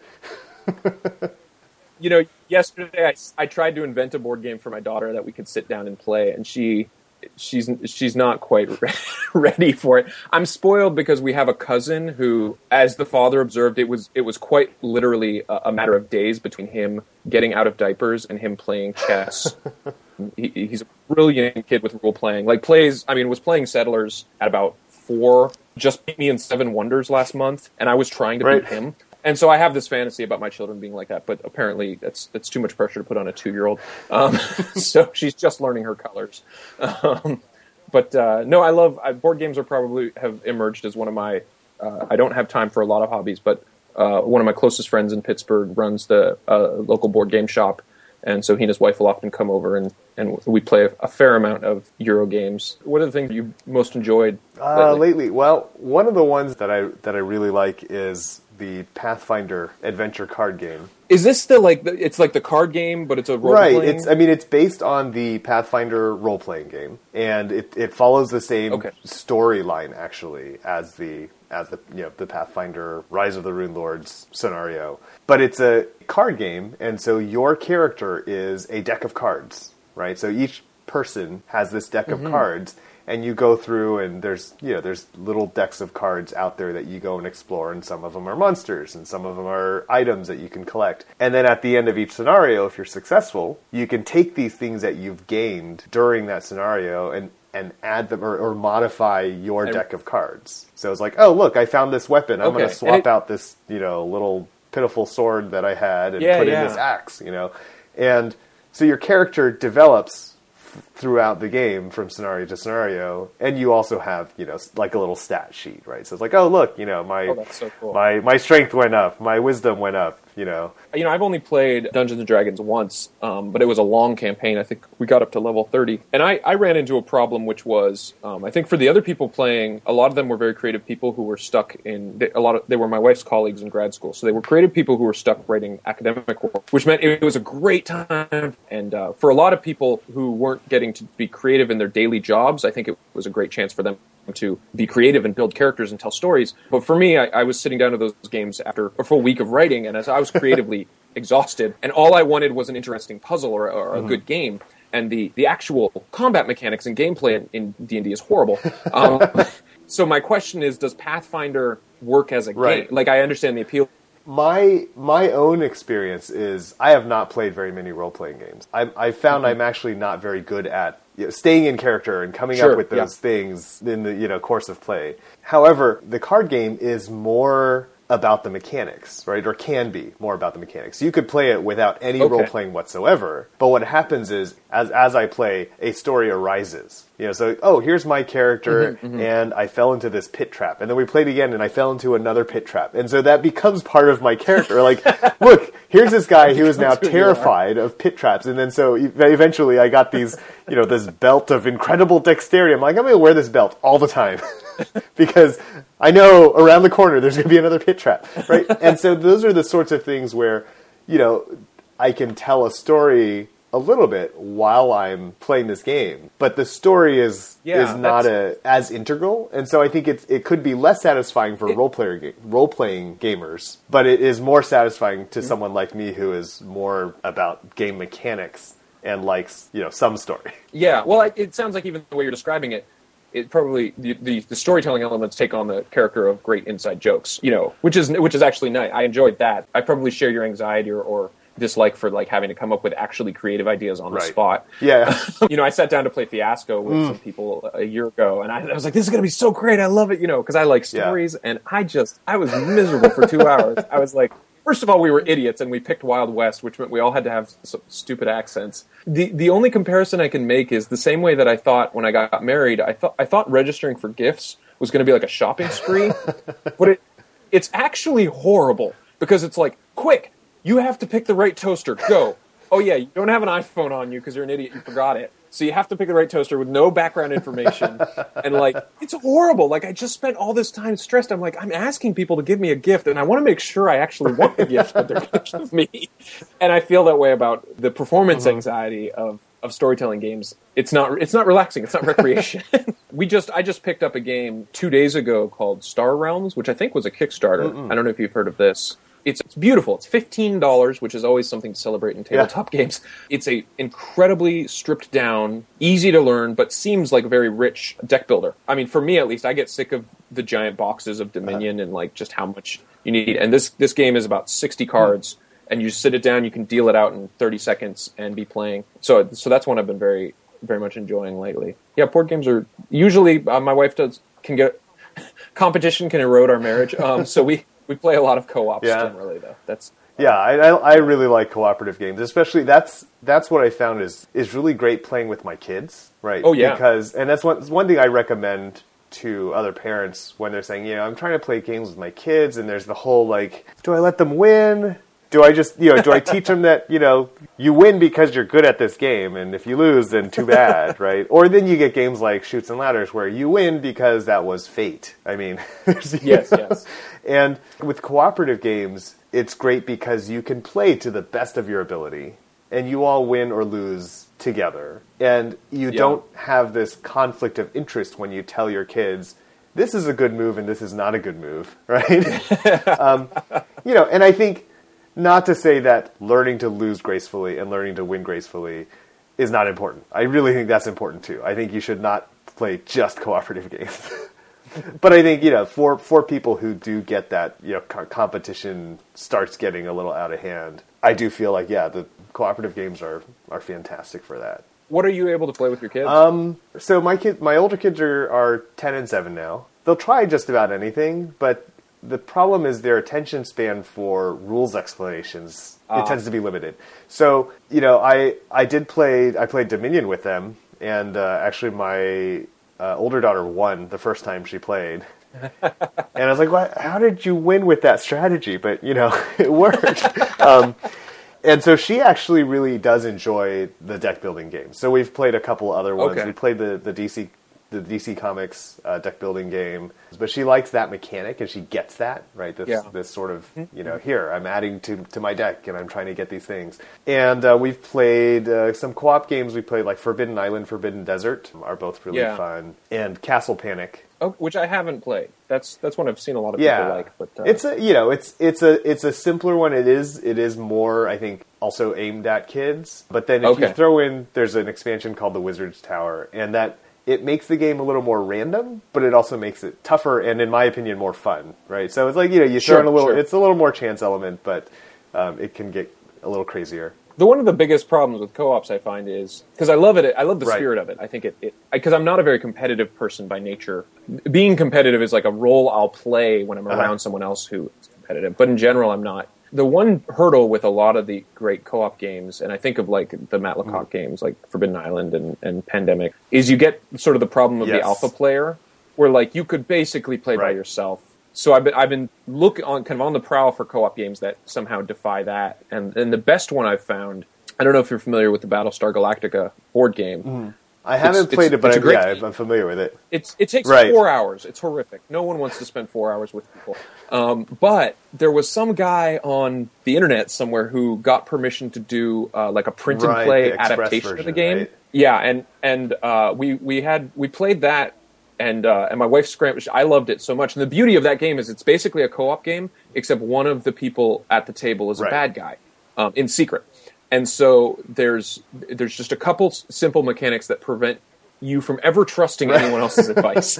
S2: You know, yesterday I, I tried to invent a board game for my daughter that we could sit down and play, and she she's she's not quite ready for it. I'm spoiled because we have a cousin who, as the father observed, it was it was quite literally a, a matter of days between him getting out of diapers and him playing chess. he, he's a brilliant kid with role playing. Like plays, I mean, was playing Settlers at about four. Just beat me in Seven Wonders last month, and I was trying to
S1: right.
S2: beat him. And so I have this fantasy about my children being like that, but apparently that's that's too much pressure to put on a two-year-old. Um, so she's just learning her colors. Um, but uh, no, I love I, board games. Are probably have emerged as one of my. Uh, I don't have time for a lot of hobbies, but uh, one of my closest friends in Pittsburgh runs the uh, local board game shop, and so he and his wife will often come over and, and we play a, a fair amount of Euro games. What are the things you most enjoyed lately?
S1: Uh, lately? Well, one of the ones that I that I really like is the Pathfinder adventure card game. Is
S2: this the like? The, it's like the card game, but it's a role
S1: right.
S2: playing?
S1: It's I mean, it's based on the Pathfinder role playing game, and it, it follows the same
S2: okay.
S1: storyline actually as the as the you know the Pathfinder Rise of the Rune Lords scenario. But it's a card game, and so your character is a deck of cards, right? So each person has this deck
S2: mm-hmm.
S1: of cards. And you go through, and there's you know there's little decks of cards out there that you go and explore, and some of them are monsters, and some of them are items that you can collect. And then at the end of each scenario, if you're successful, you can take these things that you've gained during that scenario and, and add them or, or modify your deck of cards. So it's like, oh look, I found this weapon. I'm
S2: okay.
S1: going to swap
S2: it,
S1: out this you know little pitiful sword that I had and
S2: yeah,
S1: put
S2: yeah.
S1: in this axe. You know, and so your character develops throughout the game from scenario to scenario, and you also have you know like a little stat sheet, right? So it's like, oh look, you know my
S2: oh, that's so cool.
S1: my my strength went up, my wisdom went up, you know.
S2: You know, I've only played Dungeons and Dragons once, um, but it was a long campaign. I think we got up to level thirty, and I, I ran into a problem, which was um, I think for the other people playing, a lot of them were very creative people who were stuck in they, a lot of they were my wife's colleagues in grad school, so they were creative people who were stuck writing academic work, which meant it was a great time. And uh, for a lot of people who weren't getting to be creative in their daily jobs, I think it was a great chance for them to be creative and build characters and tell stories. But for me, I, I was sitting down to those games after a full week of writing, and as I was creatively exhausted, and all I wanted was an interesting puzzle or, or a mm-hmm. good game. And the, the actual combat mechanics and gameplay in D and D is horrible. Um, so my question is, does Pathfinder work as a
S1: right.
S2: game? Like, I understand the appeal.
S1: My my own experience is I have not played very many role-playing games. I, I found mm-hmm. I'm actually not very good at you know, staying in character and coming
S2: sure,
S1: up with those
S2: yeah.
S1: things in the you know course of play. However, the card game is more about the mechanics, right? Or can be more about the mechanics. You could play it without any
S2: okay.
S1: role-playing whatsoever, but what happens is, as as I play, a story arises. You know, so, oh, here's my character, mm-hmm, mm-hmm. and I fell into this pit trap. And then we played again, and I fell into another pit trap. And so that becomes part of my character. Like, look, here's this guy who is now terrified of pit traps. And then so eventually I got these, you know, this belt of incredible dexterity. I'm like, I'm going to wear this belt all the time. Because I know around the corner there's going to be another pit trap, right? And so those are the sorts of things where, you know, I can tell a story a little bit while I'm playing this game, but the story is
S2: Yeah,
S1: is not
S2: that's-
S1: a, as integral, and so I think it's it could be less satisfying for
S2: It-
S1: role player ga- role playing gamers, but it is more satisfying
S2: Mm-hmm.
S1: to someone like me who is more about game mechanics and likes, you know, some story.
S2: Yeah, well, it, it sounds like even the way you're describing it, it probably the, the the storytelling elements take on the character of great inside jokes, you know, which is which is actually nice. I enjoyed that. I probably share your anxiety or, or dislike for like having to come up with actually creative ideas on the
S1: Right.
S2: spot.
S1: Yeah.
S2: You know, I sat down to play Fiasco with
S1: Mm.
S2: some people a year ago, and I, I was like, "This is going to be so great! I love it!" You know, because I like
S1: Yeah.
S2: stories, and I just I was miserable for two hours. I was like, first of all, we were idiots, and we picked Wild West, which meant we all had to have some stupid accents. The the only comparison I can make is the same way that I thought when I got married. I thought I thought registering for gifts was going to be like a shopping spree, but it it's actually horrible because it's like, quick, you have to pick the right toaster. Go. Oh yeah, you don't have an iPhone on you because you're an idiot. You forgot it. So you have to pick the right toaster with no background information. And like, it's horrible. Like, I just spent all this time stressed. I'm like, I'm asking people to give me a gift, and I want to make sure I actually want the gift that they're going to give me. And I feel that way about the performance anxiety of, of storytelling games. It's not it's not relaxing. It's not recreation. we just I just picked up a game two days ago called Star Realms, which I think was a Kickstarter.
S1: Mm-mm.
S2: I don't know if you've heard of this. It's, it's beautiful. It's fifteen dollars, which is always something to celebrate in tabletop yeah. games. It's a incredibly stripped down, easy to learn, but seems like a very rich deck builder. I mean, for me at least, I get sick of the giant boxes of Dominion uh, and like just how much you need. And this this game is about sixty cards, mm. and you sit it down, you can deal it out in thirty seconds and be playing. So so that's one I've been very very much enjoying lately. Yeah, board games are usually uh, my wife does can get competition can erode our marriage. Um, so we. We play a lot of co-ops yeah. generally, though. That's
S1: yeah, I, I I really like cooperative games, especially that's that's what I found is is really great playing with my kids, right?
S2: Oh yeah,
S1: because and that's one one thing I recommend to other parents when they're saying, you know, I'm trying to play games with my kids, and there's the whole like, do I let them win? Do I just, you know, do I teach them that, you know, you win because you're good at this game, and if you lose, then too bad, right? Or then you get games like Chutes and Ladders where you win because that was fate. I mean,
S2: yes, yes.
S1: And with cooperative games, it's great because you can play to the best of your ability, and you all win or lose together. And you yeah. don't have this conflict of interest when you tell your kids, this is a good move and this is not a good move, right? um, you know, and I think... Not to say that learning to lose gracefully and learning to win gracefully is not important. I really think that's important too. I think you should not play just cooperative games. But I think, you know, for, for people who do get that, you know, co- competition starts getting a little out of hand, I do feel like, yeah, the cooperative games are, are fantastic for that.
S2: What are you able to play with your kids?
S1: Um, so my kids, my older kids are, are ten and seven now. They'll try just about anything, but the problem is their attention span for rules explanations. Uh. It tends to be limited. So, you know, I I did play, I played Dominion with them, and uh, actually my uh, older daughter won the first time she played. And I was like, well, how did you win with that strategy? But, you know, it worked. um, and so she actually really does enjoy the deck building games. So we've played a couple other ones.
S2: Okay.
S1: We played the, the D C the D C Comics uh, deck building game, but she likes that mechanic and she gets that, right? This,
S2: yeah.
S1: this sort of, you know, here, I'm adding to, to my deck and I'm trying to get these things. And uh, we've played uh, some co-op games. We played like Forbidden Island, Forbidden Desert are both really
S2: yeah.
S1: fun. And Castle Panic.
S2: Oh, which I haven't played. That's that's one I've seen a lot of
S1: yeah.
S2: people like. But uh...
S1: it's a, you know, it's it's a it's a simpler one. It is it is more, I think, also aimed at kids. But then if
S2: okay.
S1: you throw in, there's an expansion called the Wizard's Tower, and that it makes the game a little more random, but it also makes it tougher and, in my opinion, more fun, right? So it's like, you know, you
S2: sure,
S1: throw in a little,
S2: sure.
S1: it's a little more chance element, but um, it can get a little crazier.
S2: The one of the biggest problems with co-ops I find is, because I love it, I love the
S1: right.
S2: spirit of it. I think it, because I'm not a very competitive person by nature. Being competitive is like a role I'll play when I'm around uh-huh. someone else who is competitive, but in general, I'm not. The one hurdle with a lot of the great co-op games, and I think of like the Matt Lecoq mm. games like Forbidden Island and, and Pandemic, is you get sort of the problem of yes. the alpha player, where like you could basically play right. by yourself. So I've been I've been look on kind of on the prowl for co-op games that somehow defy that. And and the best one I've found, I don't know if you're familiar with the Battlestar Galactica board game.
S1: Mm. I haven't
S2: it's,
S1: played
S2: it's,
S1: it, but
S2: it's
S1: I'm,
S2: great
S1: yeah,
S2: game.
S1: I'm familiar with it.
S2: It's it takes
S1: right.
S2: four hours. It's horrific. No one wants to spend four hours with people. Um, but there was some guy on the internet somewhere who got permission to do uh, like a print and
S1: right,
S2: play
S1: the Express
S2: adaptation
S1: version,
S2: of the game.
S1: Right?
S2: Yeah, and and uh, we we had we played that, and uh, and my wife scrambled. I loved it so much. And the beauty of that game is it's basically a co-op game, except one of the people at the table is
S1: right.
S2: a bad guy um, in secret. And so there's there's just a couple simple mechanics that prevent you from ever trusting anyone else's advice.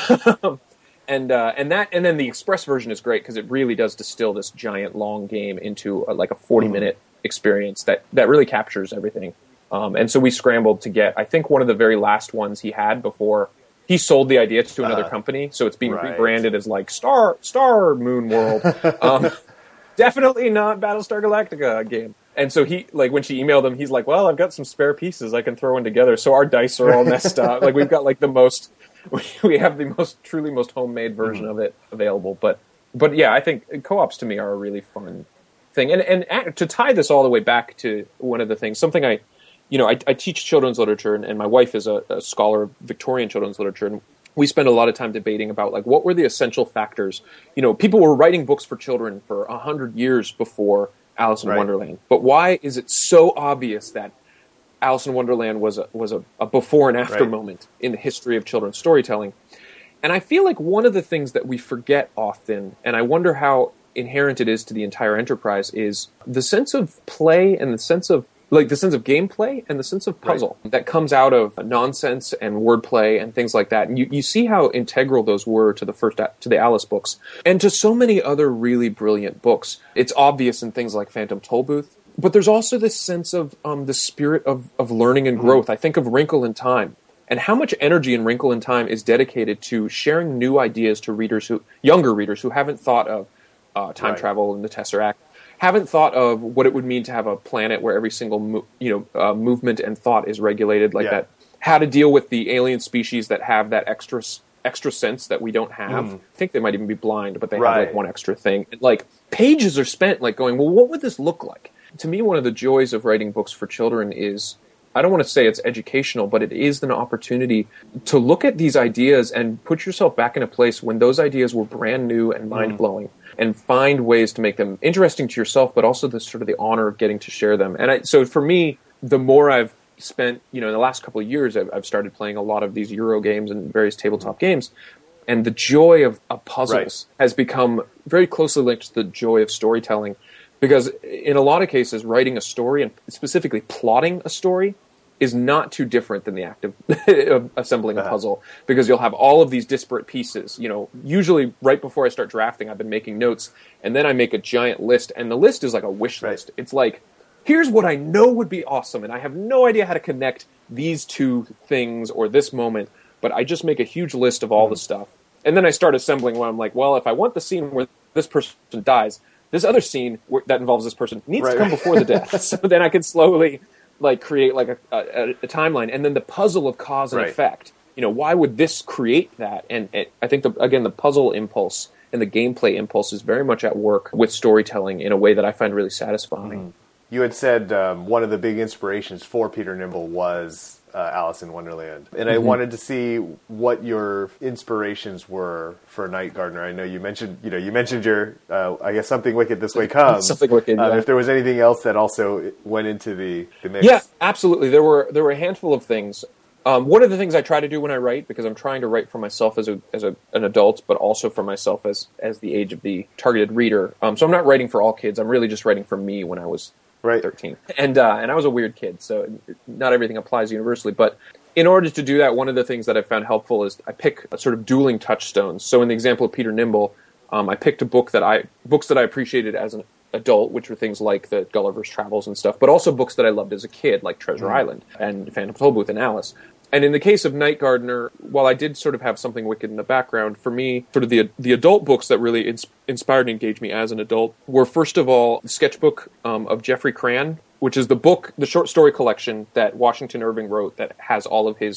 S2: um, and uh, and that and then the Express version is great because it really does distill this giant long game into a, like a forty minute mm-hmm. experience that that really captures everything. Um, and so we scrambled to get, I think, one of the very last ones he had before he sold the idea to another uh, company. So it's being right. rebranded as like Star Star Moon World. um, definitely not Battlestar Galactica game. And so he, like, when she emailed him, he's like, well, I've got some spare pieces I can throw in together. So our dice are all messed up. Like, we've got, like, the most, we have the most, truly most homemade version mm-hmm. of it available. But, but yeah, I think co-ops to me are a really fun thing. And, and to tie this all the way back to one of the things, something I, you know, I, I teach children's literature, and, and my wife is a, a scholar of Victorian children's literature, and we spend a lot of time debating about, like, what were the essential factors. You know, people were writing books for children for a hundred years before Alice in right. Wonderland. But why is it so obvious that Alice in Wonderland was a, was a, a before and after right. moment in the history of children's storytelling? And I feel like one of the things that we forget often, and I wonder how inherent it is to the entire enterprise, is the sense of play and the sense of like the sense of gameplay and the sense of puzzle right. that comes out of nonsense and wordplay and things like that. And you, you see how integral those were to the first to the Alice books and to so many other really brilliant books. It's obvious in things like Phantom Tollbooth, but there's also this sense of um, the spirit of, of learning and growth. Mm-hmm. I think of Wrinkle in Time and how much energy in Wrinkle in Time is dedicated to sharing new ideas to readers who, younger readers who haven't thought of uh, time right. travel and the Tesseract. Haven't thought of what it would mean to have a planet where every single mo- you know uh, movement and thought is regulated like yeah. that. How to deal with the alien species that have that extra extra sense that we don't have. Mm. I think they might even be blind, but they right. have like one extra thing. And, like pages are spent like going, well, what would this look like? To me, one of the joys of writing books for children is, I don't want to say it's educational, but it is an opportunity to look at these ideas and put yourself back in a place when those ideas were brand new and mind-blowing. Mm. And find ways to make them interesting to yourself, but also the sort of the honor of getting to share them. And I, so for me, the more I've spent, you know, in the last couple of years, I've, I've started playing a lot of these Euro games and various tabletop games. And the joy of, of puzzles right. has become very closely linked to the joy of storytelling. Because in a lot of cases, writing a story, and specifically plotting a story, is not too different than the act of, of assembling a puzzle, because you'll have all of these disparate pieces. You know, usually right before I start drafting, I've been making notes, and then I make a giant list, and the list is like a wish right. list. It's like, here's what I know would be awesome, and I have no idea how to connect these two things or this moment, but I just make a huge list of all mm-hmm. the stuff. And then I start assembling when I'm like, well, if I want the scene where this person dies, this other scene where, that involves this person needs right. to come before the death. So then I can slowly like create like a, a, a timeline, and then the puzzle of cause and right. effect. You know, why would this create that? And, and I think, the, again, the puzzle impulse and the gameplay impulse is very much at work with storytelling in a way that I find really satisfying.
S1: Mm-hmm. You had said um, one of the big inspirations for Peter Nimble was uh, Alice in Wonderland. And I mm-hmm. wanted to see what your inspirations were for Night Gardener. I know you mentioned, you know, you mentioned your, uh, I guess, Something Wicked This Way Comes.
S2: Something Wicked,
S1: uh,
S2: yeah.
S1: If there was anything else that also went into the, the mix.
S2: Yeah, absolutely. There were there were a handful of things. Um, one of the things I try to do when I write, because I'm trying to write for myself as a as a, an adult, but also for myself as as the age of the targeted reader. Um, so I'm not writing for all kids. I'm really just writing for me when I was right. thirteen. And uh, and I was a weird kid, so not everything applies universally. But in order to do that, one of the things that I found helpful is I pick a sort of dueling touchstones. So in the example of Peter Nimble, um, I picked a book that I books that I appreciated as an adult, which were things like the Gulliver's Travels and stuff, but also books that I loved as a kid, like Treasure mm. Island and Phantom Tollbooth and Alice. And in the case of Night Gardener, while I did sort of have Something Wicked in the background, for me, sort of the the adult books that really ins- inspired and engaged me as an adult were, first of all, the sketchbook um, of Jeffrey Cran, which is the book, the short story collection that Washington Irving wrote that has all of his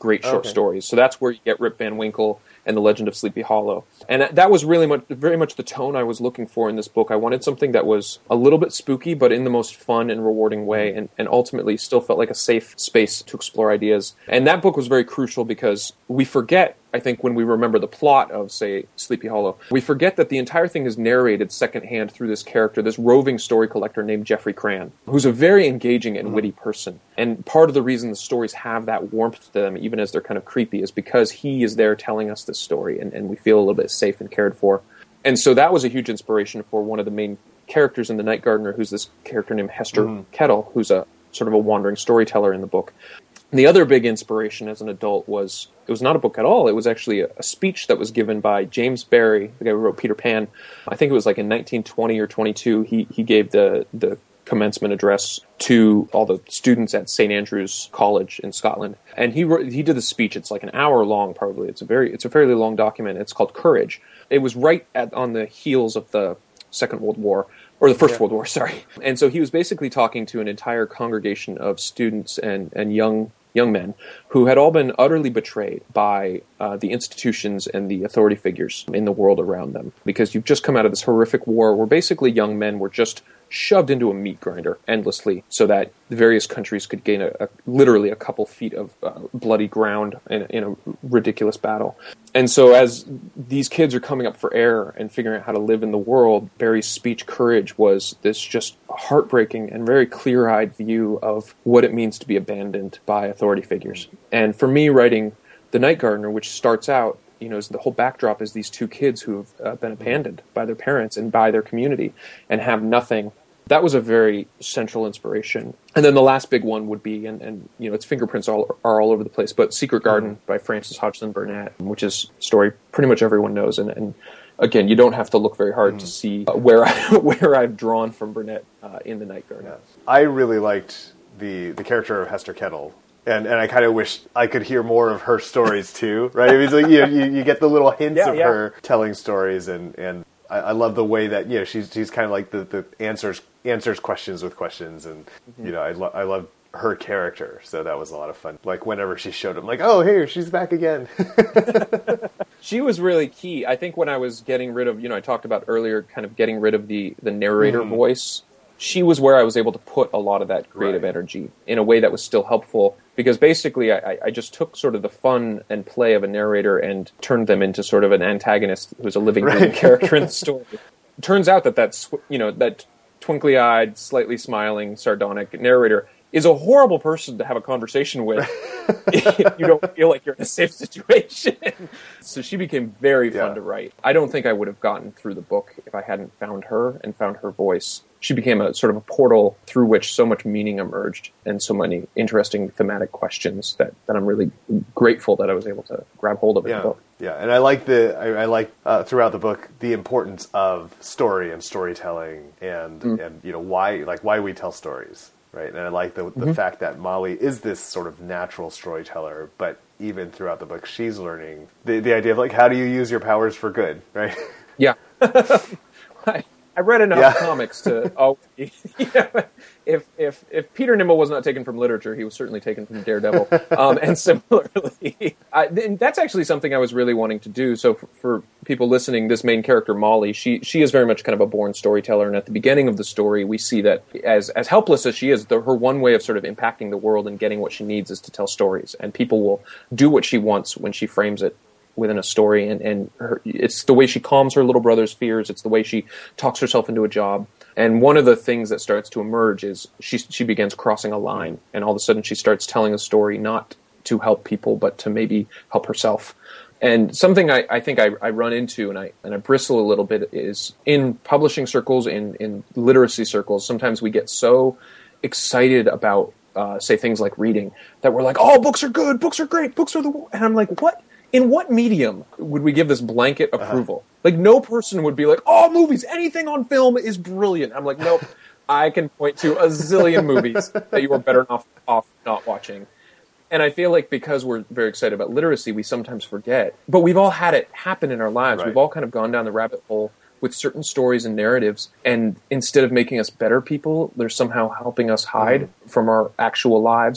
S2: great short
S1: Okay.
S2: stories. So that's where you get Rip Van Winkle and The Legend of Sleepy Hollow. And that was really much, very much the tone I was looking for in this book. I wanted something that was a little bit spooky, but in the most fun and rewarding way, and, and ultimately still felt like a safe space to explore ideas. And that book was very crucial because we forget, I think, when we remember the plot of, say, Sleepy Hollow, we forget that the entire thing is narrated secondhand through this character, this roving story collector named Jeffrey Cran, who's a very engaging and witty person. And part of the reason the stories have that warmth to them, even as they're kind of creepy, is because he is there telling us this story, and, and we feel a little bit safe and cared for. And so that was a huge inspiration for one of the main characters in The Night Gardener, who's this character named Hester mm. Kettle, who's a sort of a wandering storyteller in the book. And the other big inspiration as an adult was, it was not a book at all, it was actually a, a speech that was given by James Barrie, the guy who wrote Peter Pan. I think it was like in nineteen twenty or twenty-two, he, he gave the, the commencement address to all the students at Saint Andrews College in Scotland. And he wrote, he did the speech. It's like an hour long, probably. It's a very, it's a fairly long document. It's called Courage. It was right at, on the heels of the Second World War, or the First yeah. World War, sorry. And so he was basically talking to an entire congregation of students and, and young young men who had all been utterly betrayed by uh, the institutions and the authority figures in the world around them. Because you've just come out of this horrific war where basically young men were just shoved into a meat grinder endlessly so that the various countries could gain a, a literally a couple feet of uh, bloody ground in, in a ridiculous battle. And so as these kids are coming up for air and figuring out how to live in the world, Barry's speech, Courage, was this just heartbreaking and very clear-eyed view of what it means to be abandoned by authority figures. And for me, writing The Night Gardener, which starts out, you know, the whole backdrop is these two kids who have uh, been abandoned by their parents and by their community and have nothing. That was a very central inspiration. And then the last big one would be, and, and you know, its fingerprints all, are all over the place, but Secret Garden mm-hmm. by Frances Hodgson Burnett, which is a story pretty much everyone knows. And, and again, you don't have to look very hard mm-hmm. to see uh, where, I, where I've drawn from Burnett uh, in The Night Gardener.
S1: Yeah. I really liked the, the character of Hester Kettle. And and I kind of wish I could hear more of her stories too, right? I mean, it's like, you, know, you you get the little hints yeah, of yeah. her telling stories, and, and I, I love the way that, you know, she's she's kind of like the, the answers answers questions with questions, and mm-hmm. you know, I lo- I love her character, so that was a lot of fun. Like whenever she showed up, like, oh, here she's back again.
S2: She was really key. I think when I was getting rid of, you know, I talked about earlier, kind of getting rid of the the narrator mm. voice. She was where I was able to put a lot of that creative right. energy in a way that was still helpful, because basically I, I just took sort of the fun and play of a narrator and turned them into sort of an antagonist who's a living right. character in the story. It turns out that that's, you know, that twinkly-eyed, slightly smiling, sardonic narrator is a horrible person to have a conversation with if you don't feel like you're in a safe situation. So she became very fun yeah. to write. I don't think I would have gotten through the book if I hadn't found her and found her voice. She became a sort of a portal through which so much meaning emerged and so many interesting thematic questions that, that I'm really grateful that I was able to grab hold of in
S1: yeah.
S2: the book.
S1: Yeah, and I like the I, I like uh, throughout the book the importance of story and storytelling, and mm. and you know why like why we tell stories, right? And I like the the mm-hmm. fact that Molly is this sort of natural storyteller, but even throughout the book, she's learning the the idea of like how do you use your powers for good, right?
S2: Yeah. I read enough yeah. comics to oh, you know, if if if Peter Nimble was not taken from literature, he was certainly taken from Daredevil. Um, and similarly, I, and that's actually something I was really wanting to do. So for, for people listening, this main character Molly, she she is very much kind of a born storyteller. And at the beginning of the story, we see that as as helpless as she is, the, her one way of sort of impacting the world and getting what she needs is to tell stories, and people will do what she wants when she frames it within a story, and, and her, it's the way she calms her little brother's fears, it's the way she talks herself into a job. And one of the things that starts to emerge is she she begins crossing a line, and all of a sudden she starts telling a story not to help people, but to maybe help herself. And something I, I think I, I run into, and I and I bristle a little bit, is in publishing circles, in, in literacy circles, sometimes we get so excited about, uh, say, things like reading, that we're like, oh, books are good, books are great, books are the... And I'm like, what? In what medium would we give this blanket approval? Uh-huh. Like, no person would be like, oh, movies, anything on film is brilliant. I'm like, nope, I can point to a zillion movies that you are better off, off not watching. And I feel like because we're very excited about literacy, we sometimes forget. But we've all had it happen in our lives. Right. We've all kind of gone down the rabbit hole with certain stories and narratives. And instead of making us better people, they're somehow helping us hide mm-hmm. from our actual lives.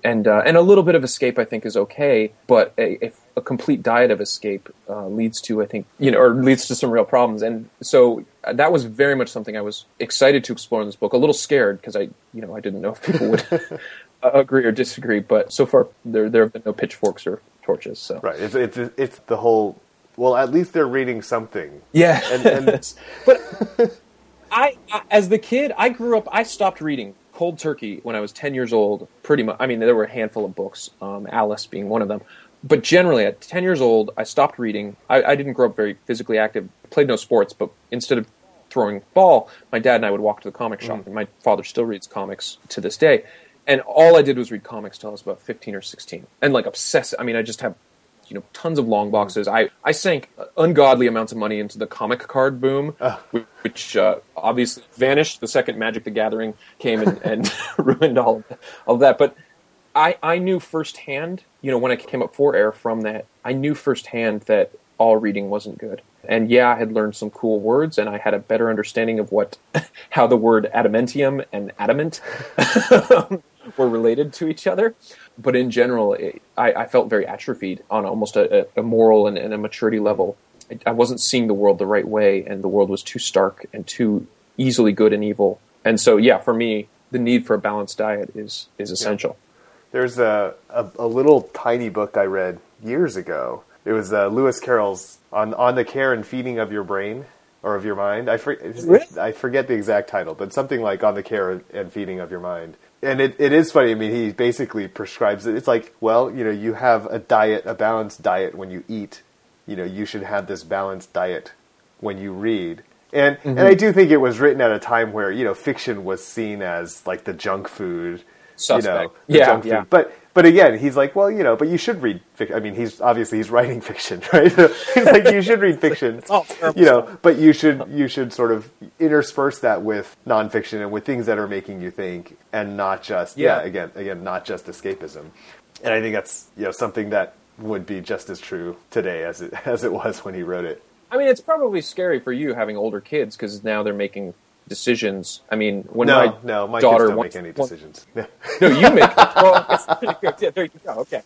S2: and uh, and a little bit of escape I think is okay, but a, a, a complete diet of escape uh, leads to I think you know or leads to some real problems. And so that was very much something I was excited to explore in this book. A little scared because I you know I didn't know if people would agree or disagree, but so far there there have been no pitchforks or torches. So
S1: right, it's it's it's the whole. Well, at least they're reading something.
S2: Yeah,
S1: and, and
S2: but I, I as the kid I grew up. I stopped reading cold turkey when I was ten years old, pretty much. I mean, there were a handful of books, um, Alice being one of them. But generally, at ten years old, I stopped reading. I, I didn't grow up very physically active, played no sports, but instead of throwing ball, my dad and I would walk to the comic shop, mm. and my father still reads comics to this day. And all I did was read comics till I was about fifteen or sixteen. And like obsessive. I mean, I just have you know, tons of long boxes. I, I sank ungodly amounts of money into the comic card boom, uh. which uh, obviously vanished the second Magic the Gathering came and, and ruined all of, all of that. But I, I knew firsthand, you know, when I came up for air from that, I knew firsthand that all reading wasn't good. And yeah, I had learned some cool words, and I had a better understanding of what, how the word adamantium and adamant were related to each other. But in general, it, I, I felt very atrophied on almost a, a moral and, and a maturity level. I, I wasn't seeing the world the right way, and the world was too stark and too easily good and evil. And so, yeah, for me, the need for a balanced diet is is essential.
S1: Yeah. There's a, a, a little tiny book I read years ago. It was uh, Lewis Carroll's on, on the Care and Feeding of Your Brain, or of your mind. I, for,
S2: really?
S1: I forget the exact title, but something like On the Care and Feeding of Your Mind. And it, it is funny. I mean, he basically prescribes it. It's like, well, you know, you have a diet, a balanced diet when you eat. You know, you should have this balanced diet when you read. And mm-hmm. and I do think it was written at a time where, you know, fiction was seen as like the junk food.
S2: Suspect.
S1: You know, the
S2: yeah,
S1: junk
S2: yeah.
S1: food. But but again, he's like, well, you know, but you should read fiction. I mean, he's obviously he's writing fiction, right? He's like, you should read fiction.
S2: It's all terrible
S1: you know,
S2: stuff.
S1: But you should you should sort of intersperse that with nonfiction and with things that are making you think, and not just yeah, yeah again again not just escapism. And I think that's you know something that would be just as true today as it as it was when he wrote it.
S2: I mean, it's probably scary for you having older kids because now they're making decisions. I mean, when
S1: no,
S2: my
S1: no, my
S2: daughter
S1: kids don't
S2: wants,
S1: make any decisions.
S2: Wants, no, you make. Well, yeah, there you go. Okay.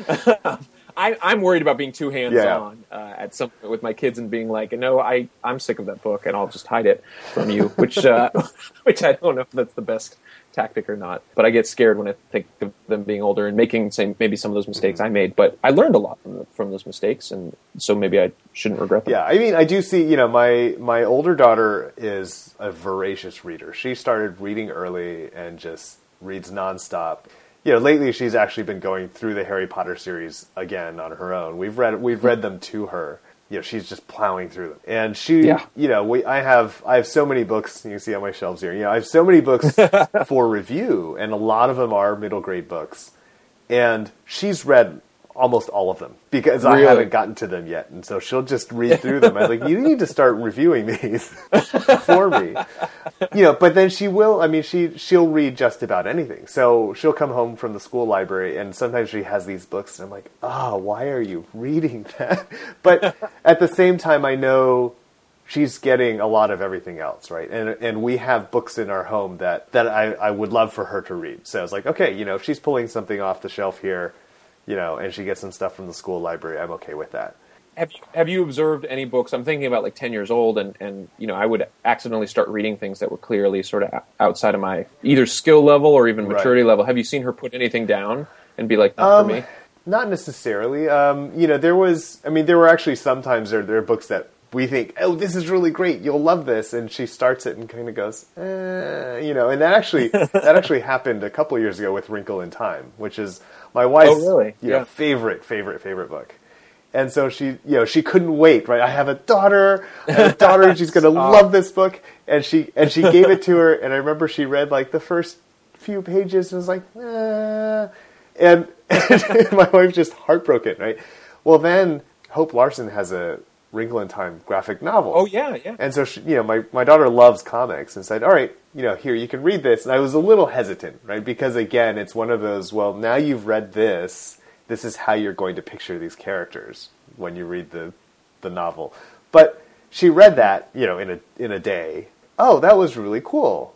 S2: I, I'm worried about being too hands-on yeah. uh, at some point with my kids and being like, no, I I'm sick of that book and I'll just hide it from you, which uh, which I don't know if that's the best tactic or not. But I get scared when I think of them being older and making say, maybe some of those mistakes mm-hmm. I made. But I learned a lot from the, from those mistakes, and so maybe I shouldn't regret them.
S1: Yeah, I mean, I do see, you know, my, my older daughter is a voracious reader. She started reading early and just reads nonstop. You know, lately she's actually been going through the Harry Potter series again on her own. We've read we've read them to her. You know, she's just plowing through them. And she,
S2: yeah.
S1: you know, we I have I have so many books. You can see on my shelves here. You know, I have so many books for review, and a lot of them are middle grade books. And she's read almost all of them because really? I haven't gotten to them yet, and so she'll just read through them. I'm like, you need to start reviewing these for me, you know. But then she will. I mean, she she'll read just about anything. So she'll come home from the school library, and sometimes she has these books, and I'm like, oh, why are you reading that? But at the same time, I know she's getting a lot of everything else, right? And and we have books in our home that that I I would love for her to read. So I was like, okay, you know, if she's pulling something off the shelf here, you know, and she gets some stuff from the school library, I'm okay with that.
S2: Have you, have you observed any books? I'm thinking about like ten years old, and, and you know, I would accidentally start reading things that were clearly sort of outside of my either skill level or even maturity right. level. Have you seen her put anything down and be like, not
S1: um,
S2: for me?
S1: Not necessarily. Um, you know, there was, I mean, there were actually sometimes there, there are books that we think, oh, this is really great, you'll love this, and she starts it and kind of goes, eh, you know, and that actually that actually happened a couple of years ago with Wrinkle in Time, which is my wife's
S2: oh, really?
S1: you
S2: yeah.
S1: know, favorite, favorite, favorite book. And so she, you know, she couldn't wait, right? I have a daughter, I have a daughter, and she's going to love this book. And she and she gave it to her, and I remember she read like the first few pages and was like, eh. and, and my wife just heartbroken, right? Well, then Hope Larson has a Wrinkle in Time graphic novel.
S2: Oh, yeah, yeah.
S1: And so, she, you know, my, my daughter loves comics and said, all right, you know, here, you can read this. And I was a little hesitant, right? Because, again, it's one of those, well, now you've read this, this is how you're going to picture these characters when you read the the novel. But she read that, you know, in a in a day. Oh, that was really cool.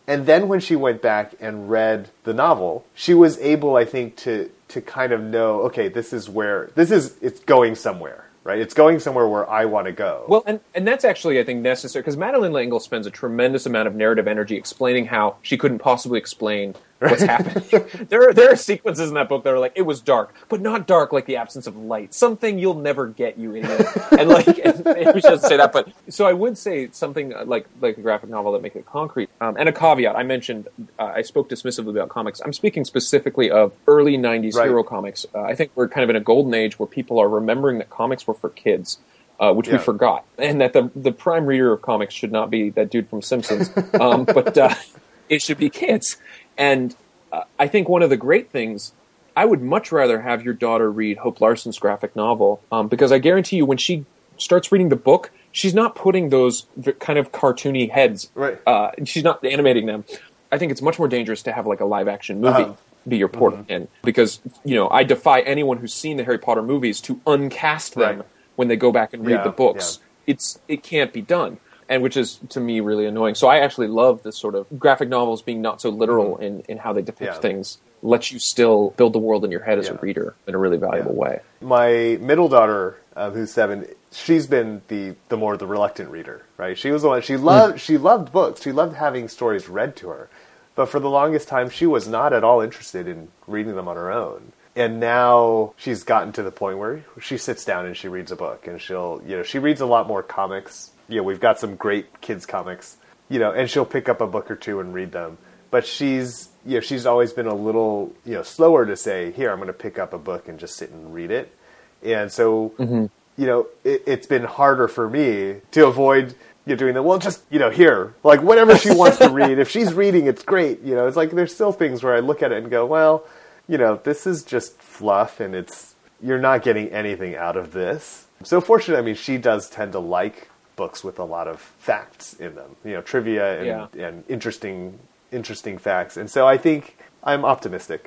S1: And then when she went back and read the novel, she was able, I think, to to kind of know, okay, this is where, this is, it's going somewhere, right? It's going somewhere where I want to go.
S2: Well, and, and that's actually, I think, necessary, because Madeleine L'Engle spends a tremendous amount of narrative energy explaining how she couldn't possibly explain what's happening. there are, there are sequences in that book that are like, it was dark, but not dark like the absence of light. Something you'll never get, you idiot. And like, and, and we shouldn't say that, but so I would say something like like a graphic novel that make it concrete. Um, and a caveat, I mentioned, uh, I spoke dismissively about comics. I'm speaking specifically of early nineties right. hero comics. Uh, I think we're kind of in a golden age where people are remembering that comics were for kids. Uh, which yeah. we forgot, and that the the prime reader of comics should not be that dude from Simpsons, um, but uh, it should be kids. And uh, I think one of the great things, I would much rather have your daughter read Hope Larson's graphic novel, um, because I guarantee you when she starts reading the book, she's not putting those kind of cartoony heads,
S1: right.
S2: uh, she's not animating them. I think it's much more dangerous to have like a live action movie uh-huh. be your port mm-hmm. in, because, you know, I defy anyone who's seen the Harry Potter movies to uncast them right. when they go back and read
S1: yeah,
S2: the books. Yeah. It's it can't be done. And which is, to me, really annoying. So I actually love this sort of graphic novels being not so literal mm-hmm. in, in how they depict
S1: yeah.
S2: things. Lets you still build the world in your head as yeah. a reader in a really valuable
S1: yeah.
S2: way.
S1: My middle daughter, uh, who's seven, she's been the, the more the reluctant reader, right? She was the one, she loved, mm. she loved books. She loved having stories read to her. But for the longest time, she was not at all interested in reading them on her own. And now she's gotten to the point where she sits down and she reads a book, and she'll, you know, she reads a lot more comics. You know, we've got some great kids comics, you know, and she'll pick up a book or two and read them. But she's, you know, she's always been a little, you know, slower to say, here, I'm going to pick up a book and just sit and read it. And so, mm-hmm. you know, it, it's been harder for me to avoid you know, doing that. Well, just, you know, here, like whatever she wants to read. If she's reading, it's great. You know, it's like there's still things where I look at it and go, well, you know, this is just fluff and it's, you're not getting anything out of this. So fortunately, I mean, she does tend to like books with a lot of facts in them, you know, trivia and, yeah. and interesting, interesting facts. And so I think I'm optimistic.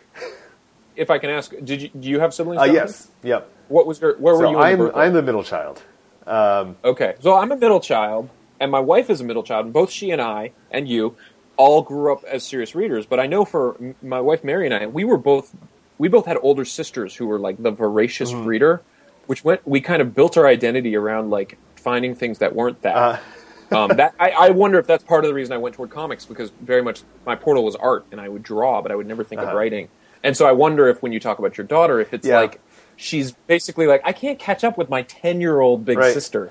S2: If I can ask, did you, do you have siblings?
S1: Uh, yes. Yep.
S2: What was your, where
S1: so
S2: were you?
S1: I'm, I'm the middle child. Um,
S2: okay. So I'm a middle child and my wife is a middle child, and both she and I and you all grew up as serious readers. But I know for my wife, Mary, and I, we were both, we both had older sisters who were like the voracious mm-hmm. reader, which went, we kind of built our identity around like finding things that weren't that. Uh. um, that I, I wonder if that's part of the reason I went toward comics, because very much my portal was art and I would draw, but I would never think uh-huh. of writing. And so I wonder if when you talk about your daughter, if it's yeah. like, she's basically like, I can't catch up with my ten-year-old big right. sister.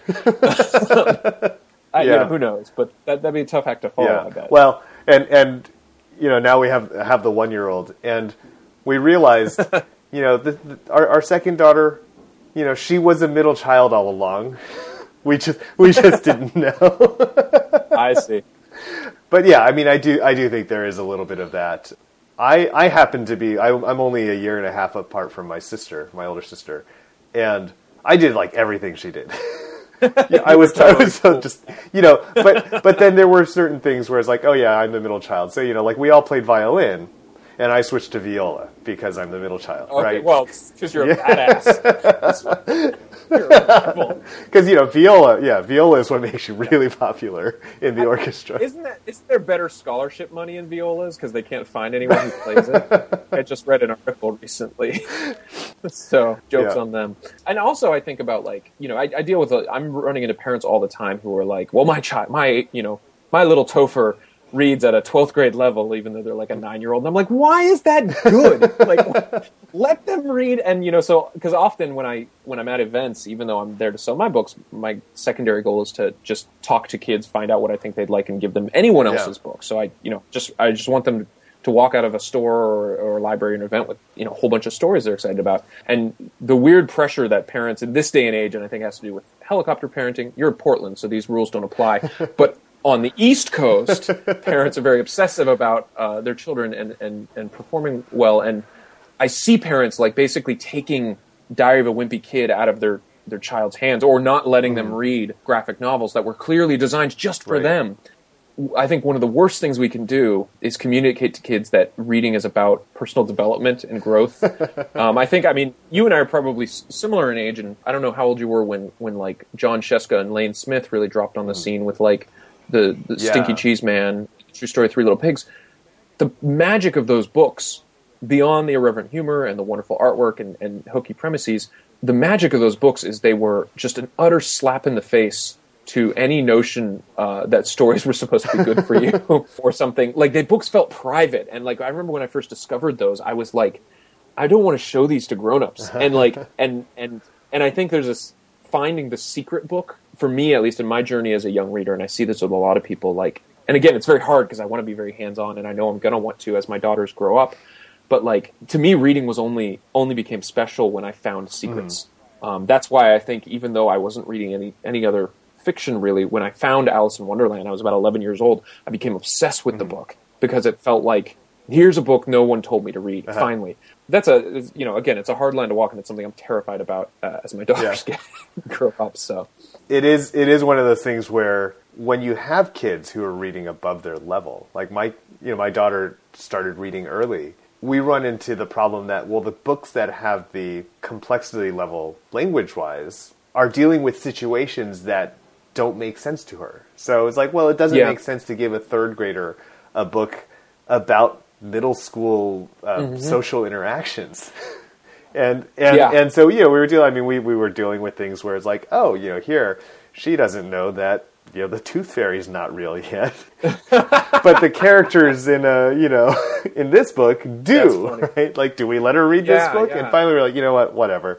S2: I, yeah. you know, who knows? But that, that'd be a tough act to follow,
S1: yeah.
S2: I bet.
S1: Well, and, and you know, now we have have the one-year-old, and we realized, you know, the, the, our, our second daughter, you know, she was a middle child all along. We just we just didn't know.
S2: I see.
S1: But yeah, I mean, I do I do think there is a little bit of that. I I happen to be I, I'm only a year and a half apart from my sister, my older sister, and I did like everything she did. yeah, I was, I was so just, you know, but but then there were certain things where it's like, oh yeah, I'm the middle child. So, you know, like we all played violin, and I switched to viola because I'm the middle child,
S2: okay,
S1: right?
S2: Well, because you're a yeah. badass.
S1: Because, you know, viola, yeah, viola is what makes you really popular in the I, orchestra.
S2: Isn't that, isn't there better scholarship money in violas because they can't find anyone who plays it? I just read an article recently. So, jokes
S1: yeah.
S2: on them. And also, I think about, like, you know, I, I deal with, a, I'm running into parents all the time who are like, well, my child, my, you know, my little Topher reads at a twelfth grade level, even though they're like a nine-year-old. And I'm like, why is that good? Like, let them read. And, you know, so, because often when, I, when I'm at events, even though I'm there to sell my books, my secondary goal is to just talk to kids, find out what I think they'd like, and give them anyone else's yeah. book. So I, you know, just, I just want them to walk out of a store or, or a library or an event with, you know, a whole bunch of stories they're excited about. And the weird pressure that parents in this day and age, and I think it has to do with helicopter parenting, you're in Portland, so these rules don't apply, but on the East Coast, parents are very obsessive about uh, their children and, and, and performing well. And I see parents like basically taking Diary of a Wimpy Kid out of their, their child's hands, or not letting mm. them read graphic novels that were clearly designed just for right. them. I think one of the worst things we can do is communicate to kids that reading is about personal development and growth. um, I think, I mean, you and I are probably s- similar in age, and I don't know how old you were when, when like John Sheska and Lane Smith really dropped on the mm. scene with like the, the
S1: yeah.
S2: Stinky Cheese Man, True Story, Three Little Pigs. The magic of those books, beyond the irreverent humor and the wonderful artwork and, and hooky premises, the magic of those books is they were just an utter slap in the face to any notion uh, that stories were supposed to be good for you or something. Like, the books felt private. And, like, I remember when I first discovered those, I was like, I don't want to show these to grown-ups. And, like, and, and, and I think there's this finding the secret book, for me, at least in my journey as a young reader, and I see this with a lot of people, like, and again, it's very hard because I want to be very hands-on, and I know I'm going to want to as my daughters grow up. But, like, to me, reading was only only became special when I found secrets. Mm. Um, that's why I think, even though I wasn't reading any any other fiction, really, when I found Alice in Wonderland, I was about eleven years old, I became obsessed with mm. the book because it felt like, here's a book no one told me to read, uh-huh. finally. That's a, you know, again, it's a hard line to walk, and it's something I'm terrified about uh, as my daughters yeah. get grow up, so.
S1: It is, it is one of those things where when you have kids who are reading above their level, like my, you know, my daughter started reading early, we run into the problem that, well, the books that have the complexity level language-wise are dealing with situations that don't make sense to her. So it's like, well, it doesn't yeah. make sense to give a third grader a book about middle school um, mm-hmm. social interactions. and and yeah. and so, you know, we were dealing, I mean, we, we were dealing with things where it's like, oh, you know, here, she doesn't know that, you know, the Tooth Fairy's not real yet. But the characters in a, you know, in this book do, right? Like, do we let her read
S2: yeah,
S1: this book?
S2: Yeah.
S1: And finally we're like, you know what, whatever.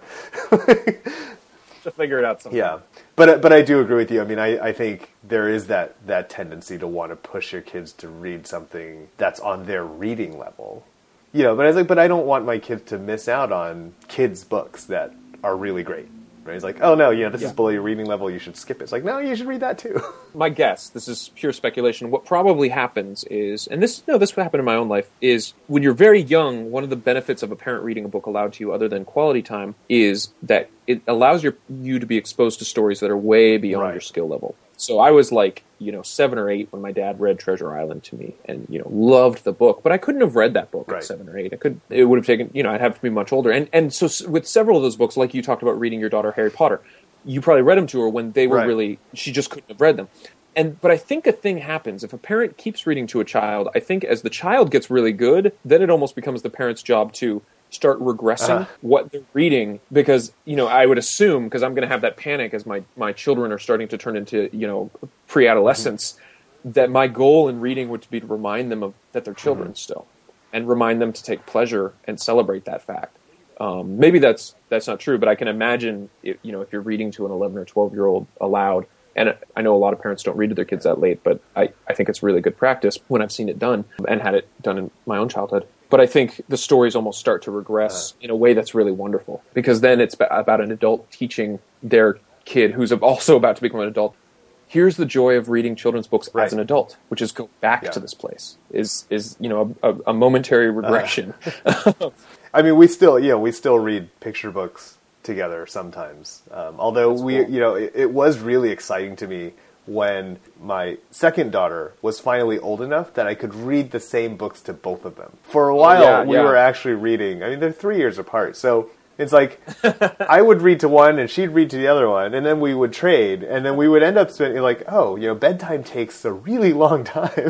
S2: To figure it out sometime.
S1: Yeah. But but I do agree with you. I mean, I, I think there is that, that tendency to want to push your kids to read something that's on their reading level. You know, but I was like, but I don't want my kids to miss out on kids' books that are really great. Right? It's like, oh, no, you know, this yeah. is below your reading level, you should skip it. It's like, no, you should read that too.
S2: My guess, this is pure speculation, what probably happens is, and this, no, this happened in my own life, is when you're very young, one of the benefits of a parent reading a book aloud to you, other than quality time, is that it allows your, you to be exposed to stories that are way beyond right. your skill level. So I was like, you know, seven or eight when my dad read Treasure Island to me and, you know, loved the book. But I couldn't have read that book right. at seven or eight. I could, it would have taken, you know, I'd have to be much older. And and so with several of those books, like you talked about reading your daughter Harry Potter, you probably read them to her when they were right. really, she just couldn't have read them. And but I think a thing happens. If a parent keeps reading to a child, I think as the child gets really good, then it almost becomes the parent's job to start regressing uh-huh. what they're reading, because, you know, I would assume, because I'm going to have that panic as my, my children are starting to turn into, you know, pre-adolescence, mm-hmm. that my goal in reading would be to remind them of that they're children mm-hmm. still, and remind them to take pleasure and celebrate that fact. Um, maybe that's that's not true, but I can imagine, if, you know, if you're reading to an eleven or twelve year old aloud, and I know a lot of parents don't read to their kids that late, but I, I think it's really good practice when I've seen it done and had it done in my own childhood. But I think the stories almost start to regress uh, in a way that's really wonderful, because then it's about an adult teaching their kid, who's also about to become an adult, here's the joy of reading children's books right. as an adult, which is go back yeah. to this place, is, is you know, a, a momentary regression.
S1: Uh, I mean, we still, you know, we still read picture books together sometimes. Um, although that's we, cool. you know, it, it was really exciting to me when my second daughter was finally old enough that I could read the same books to both of them. For a while, yeah, we yeah. were actually reading, I mean, they're three years apart, so it's like, I would read to one, and she'd read to the other one, and then we would trade, and then we would end up spending, like, oh, you know, bedtime takes a really long time.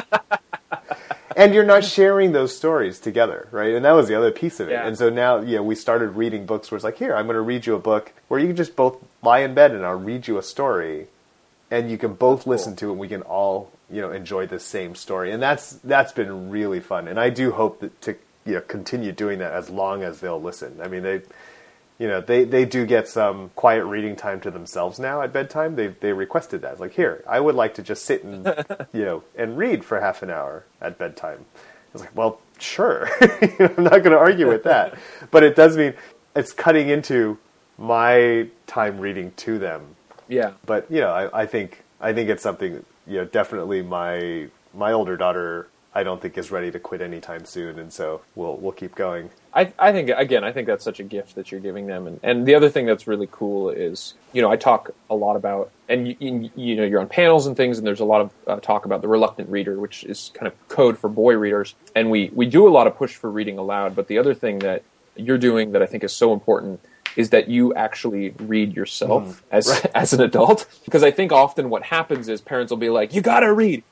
S1: And you're not sharing those stories together, right? And that was the other piece of it. Yeah. And so now, you know, we started reading books where it's like, here, I'm going to read you a book where you can just both lie in bed and I'll read you a story, and you can both listen to it, and we can all, you know, enjoy the same story. And that's that's been really fun. And I do hope that to, you know, continue doing that as long as they'll listen. I mean, they, you know, they, they do get some quiet reading time to themselves now at bedtime. They they requested that. It's like, here, I would like to just sit and, you know, and read for half an hour at bedtime. I was like, well, sure. I'm not going to argue with that. But it does mean it's cutting into my time reading to them.
S2: Yeah.
S1: But, you know, I, I think I think it's something, you know, definitely my my older daughter, I don't think is ready to quit anytime soon, and so we'll we'll keep going.
S2: I I think, again, I think that's such a gift that you're giving them. And, and the other thing that's really cool is, you know, I talk a lot about, and you, you, you know, you're on panels and things, and there's a lot of uh, talk about the reluctant reader, which is kind of code for boy readers. And we, we do a lot of push for reading aloud, but the other thing that you're doing that I think is so important is that you actually read yourself mm, as right. as an adult. Because I think often what happens is parents will be like, you gotta read.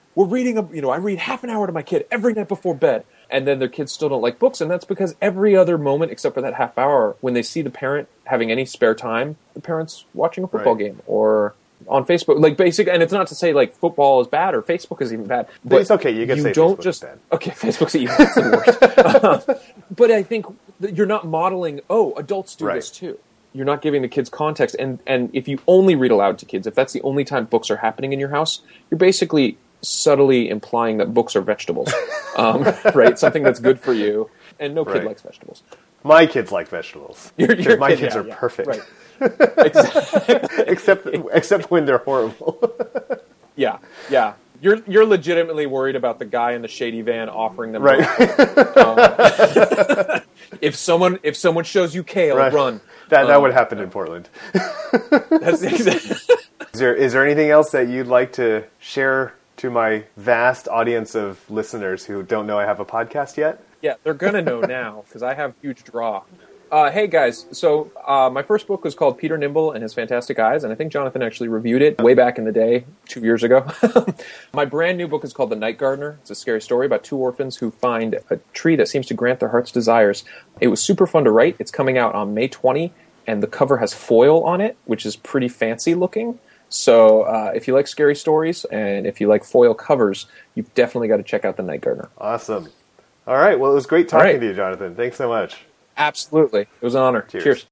S2: we're reading a, you know, I read half an hour to my kid every night before bed. And then their kids still don't like books. And that's because every other moment, except for that half hour, when they see the parent having any spare time, the parent's watching a football right. game or on Facebook. Like basic, and it's not to say like football is bad or Facebook is even bad.
S1: But it's okay. You can
S2: you
S1: say
S2: don't
S1: Facebook
S2: just,
S1: is bad.
S2: Okay, Facebook's even the worst. uh, but I think that you're not modeling, oh, adults do
S1: right.
S2: this too. You're not giving the kids context. And, and if you only read aloud to kids, if that's the only time books are happening in your house, you're basically subtly implying that books are vegetables, um, right? Something that's good for you. And no kid
S1: right.
S2: likes vegetables.
S1: My kids like vegetables.
S2: Your, your
S1: my
S2: kid,
S1: kids
S2: yeah,
S1: are
S2: yeah,
S1: perfect.
S2: Right. Exactly.
S1: except except when they're horrible.
S2: yeah, yeah. You're you're legitimately worried about the guy in the shady van offering them.
S1: Right.
S2: um, if someone if someone shows you kale,
S1: right.
S2: run.
S1: That that
S2: um,
S1: would happen in Portland.
S2: That's exactly.
S1: Is there is there anything else that you'd like to share to my vast audience of listeners who don't know I have a podcast yet?
S2: Yeah, they're going to know now because I have huge draw. Uh, hey, guys. So uh, my first book was called Peter Nimble and His Fantastic Eyes, and I think Jonathan actually reviewed it way back in the day, two years ago. My brand new book is called The Night Gardener. It's a scary story about two orphans who find a tree that seems to grant their heart's desires. It was super fun to write. It's coming out on May twentieth, and the cover has foil on it, which is pretty fancy looking. So uh, if you like scary stories and if you like foil covers, you've definitely got to check out The Night Gardener.
S1: Awesome. All right. Well, it was great talking
S2: right.
S1: to you, Jonathan. Thanks so much.
S2: Absolutely. It was an honor.
S1: Cheers.
S2: Cheers.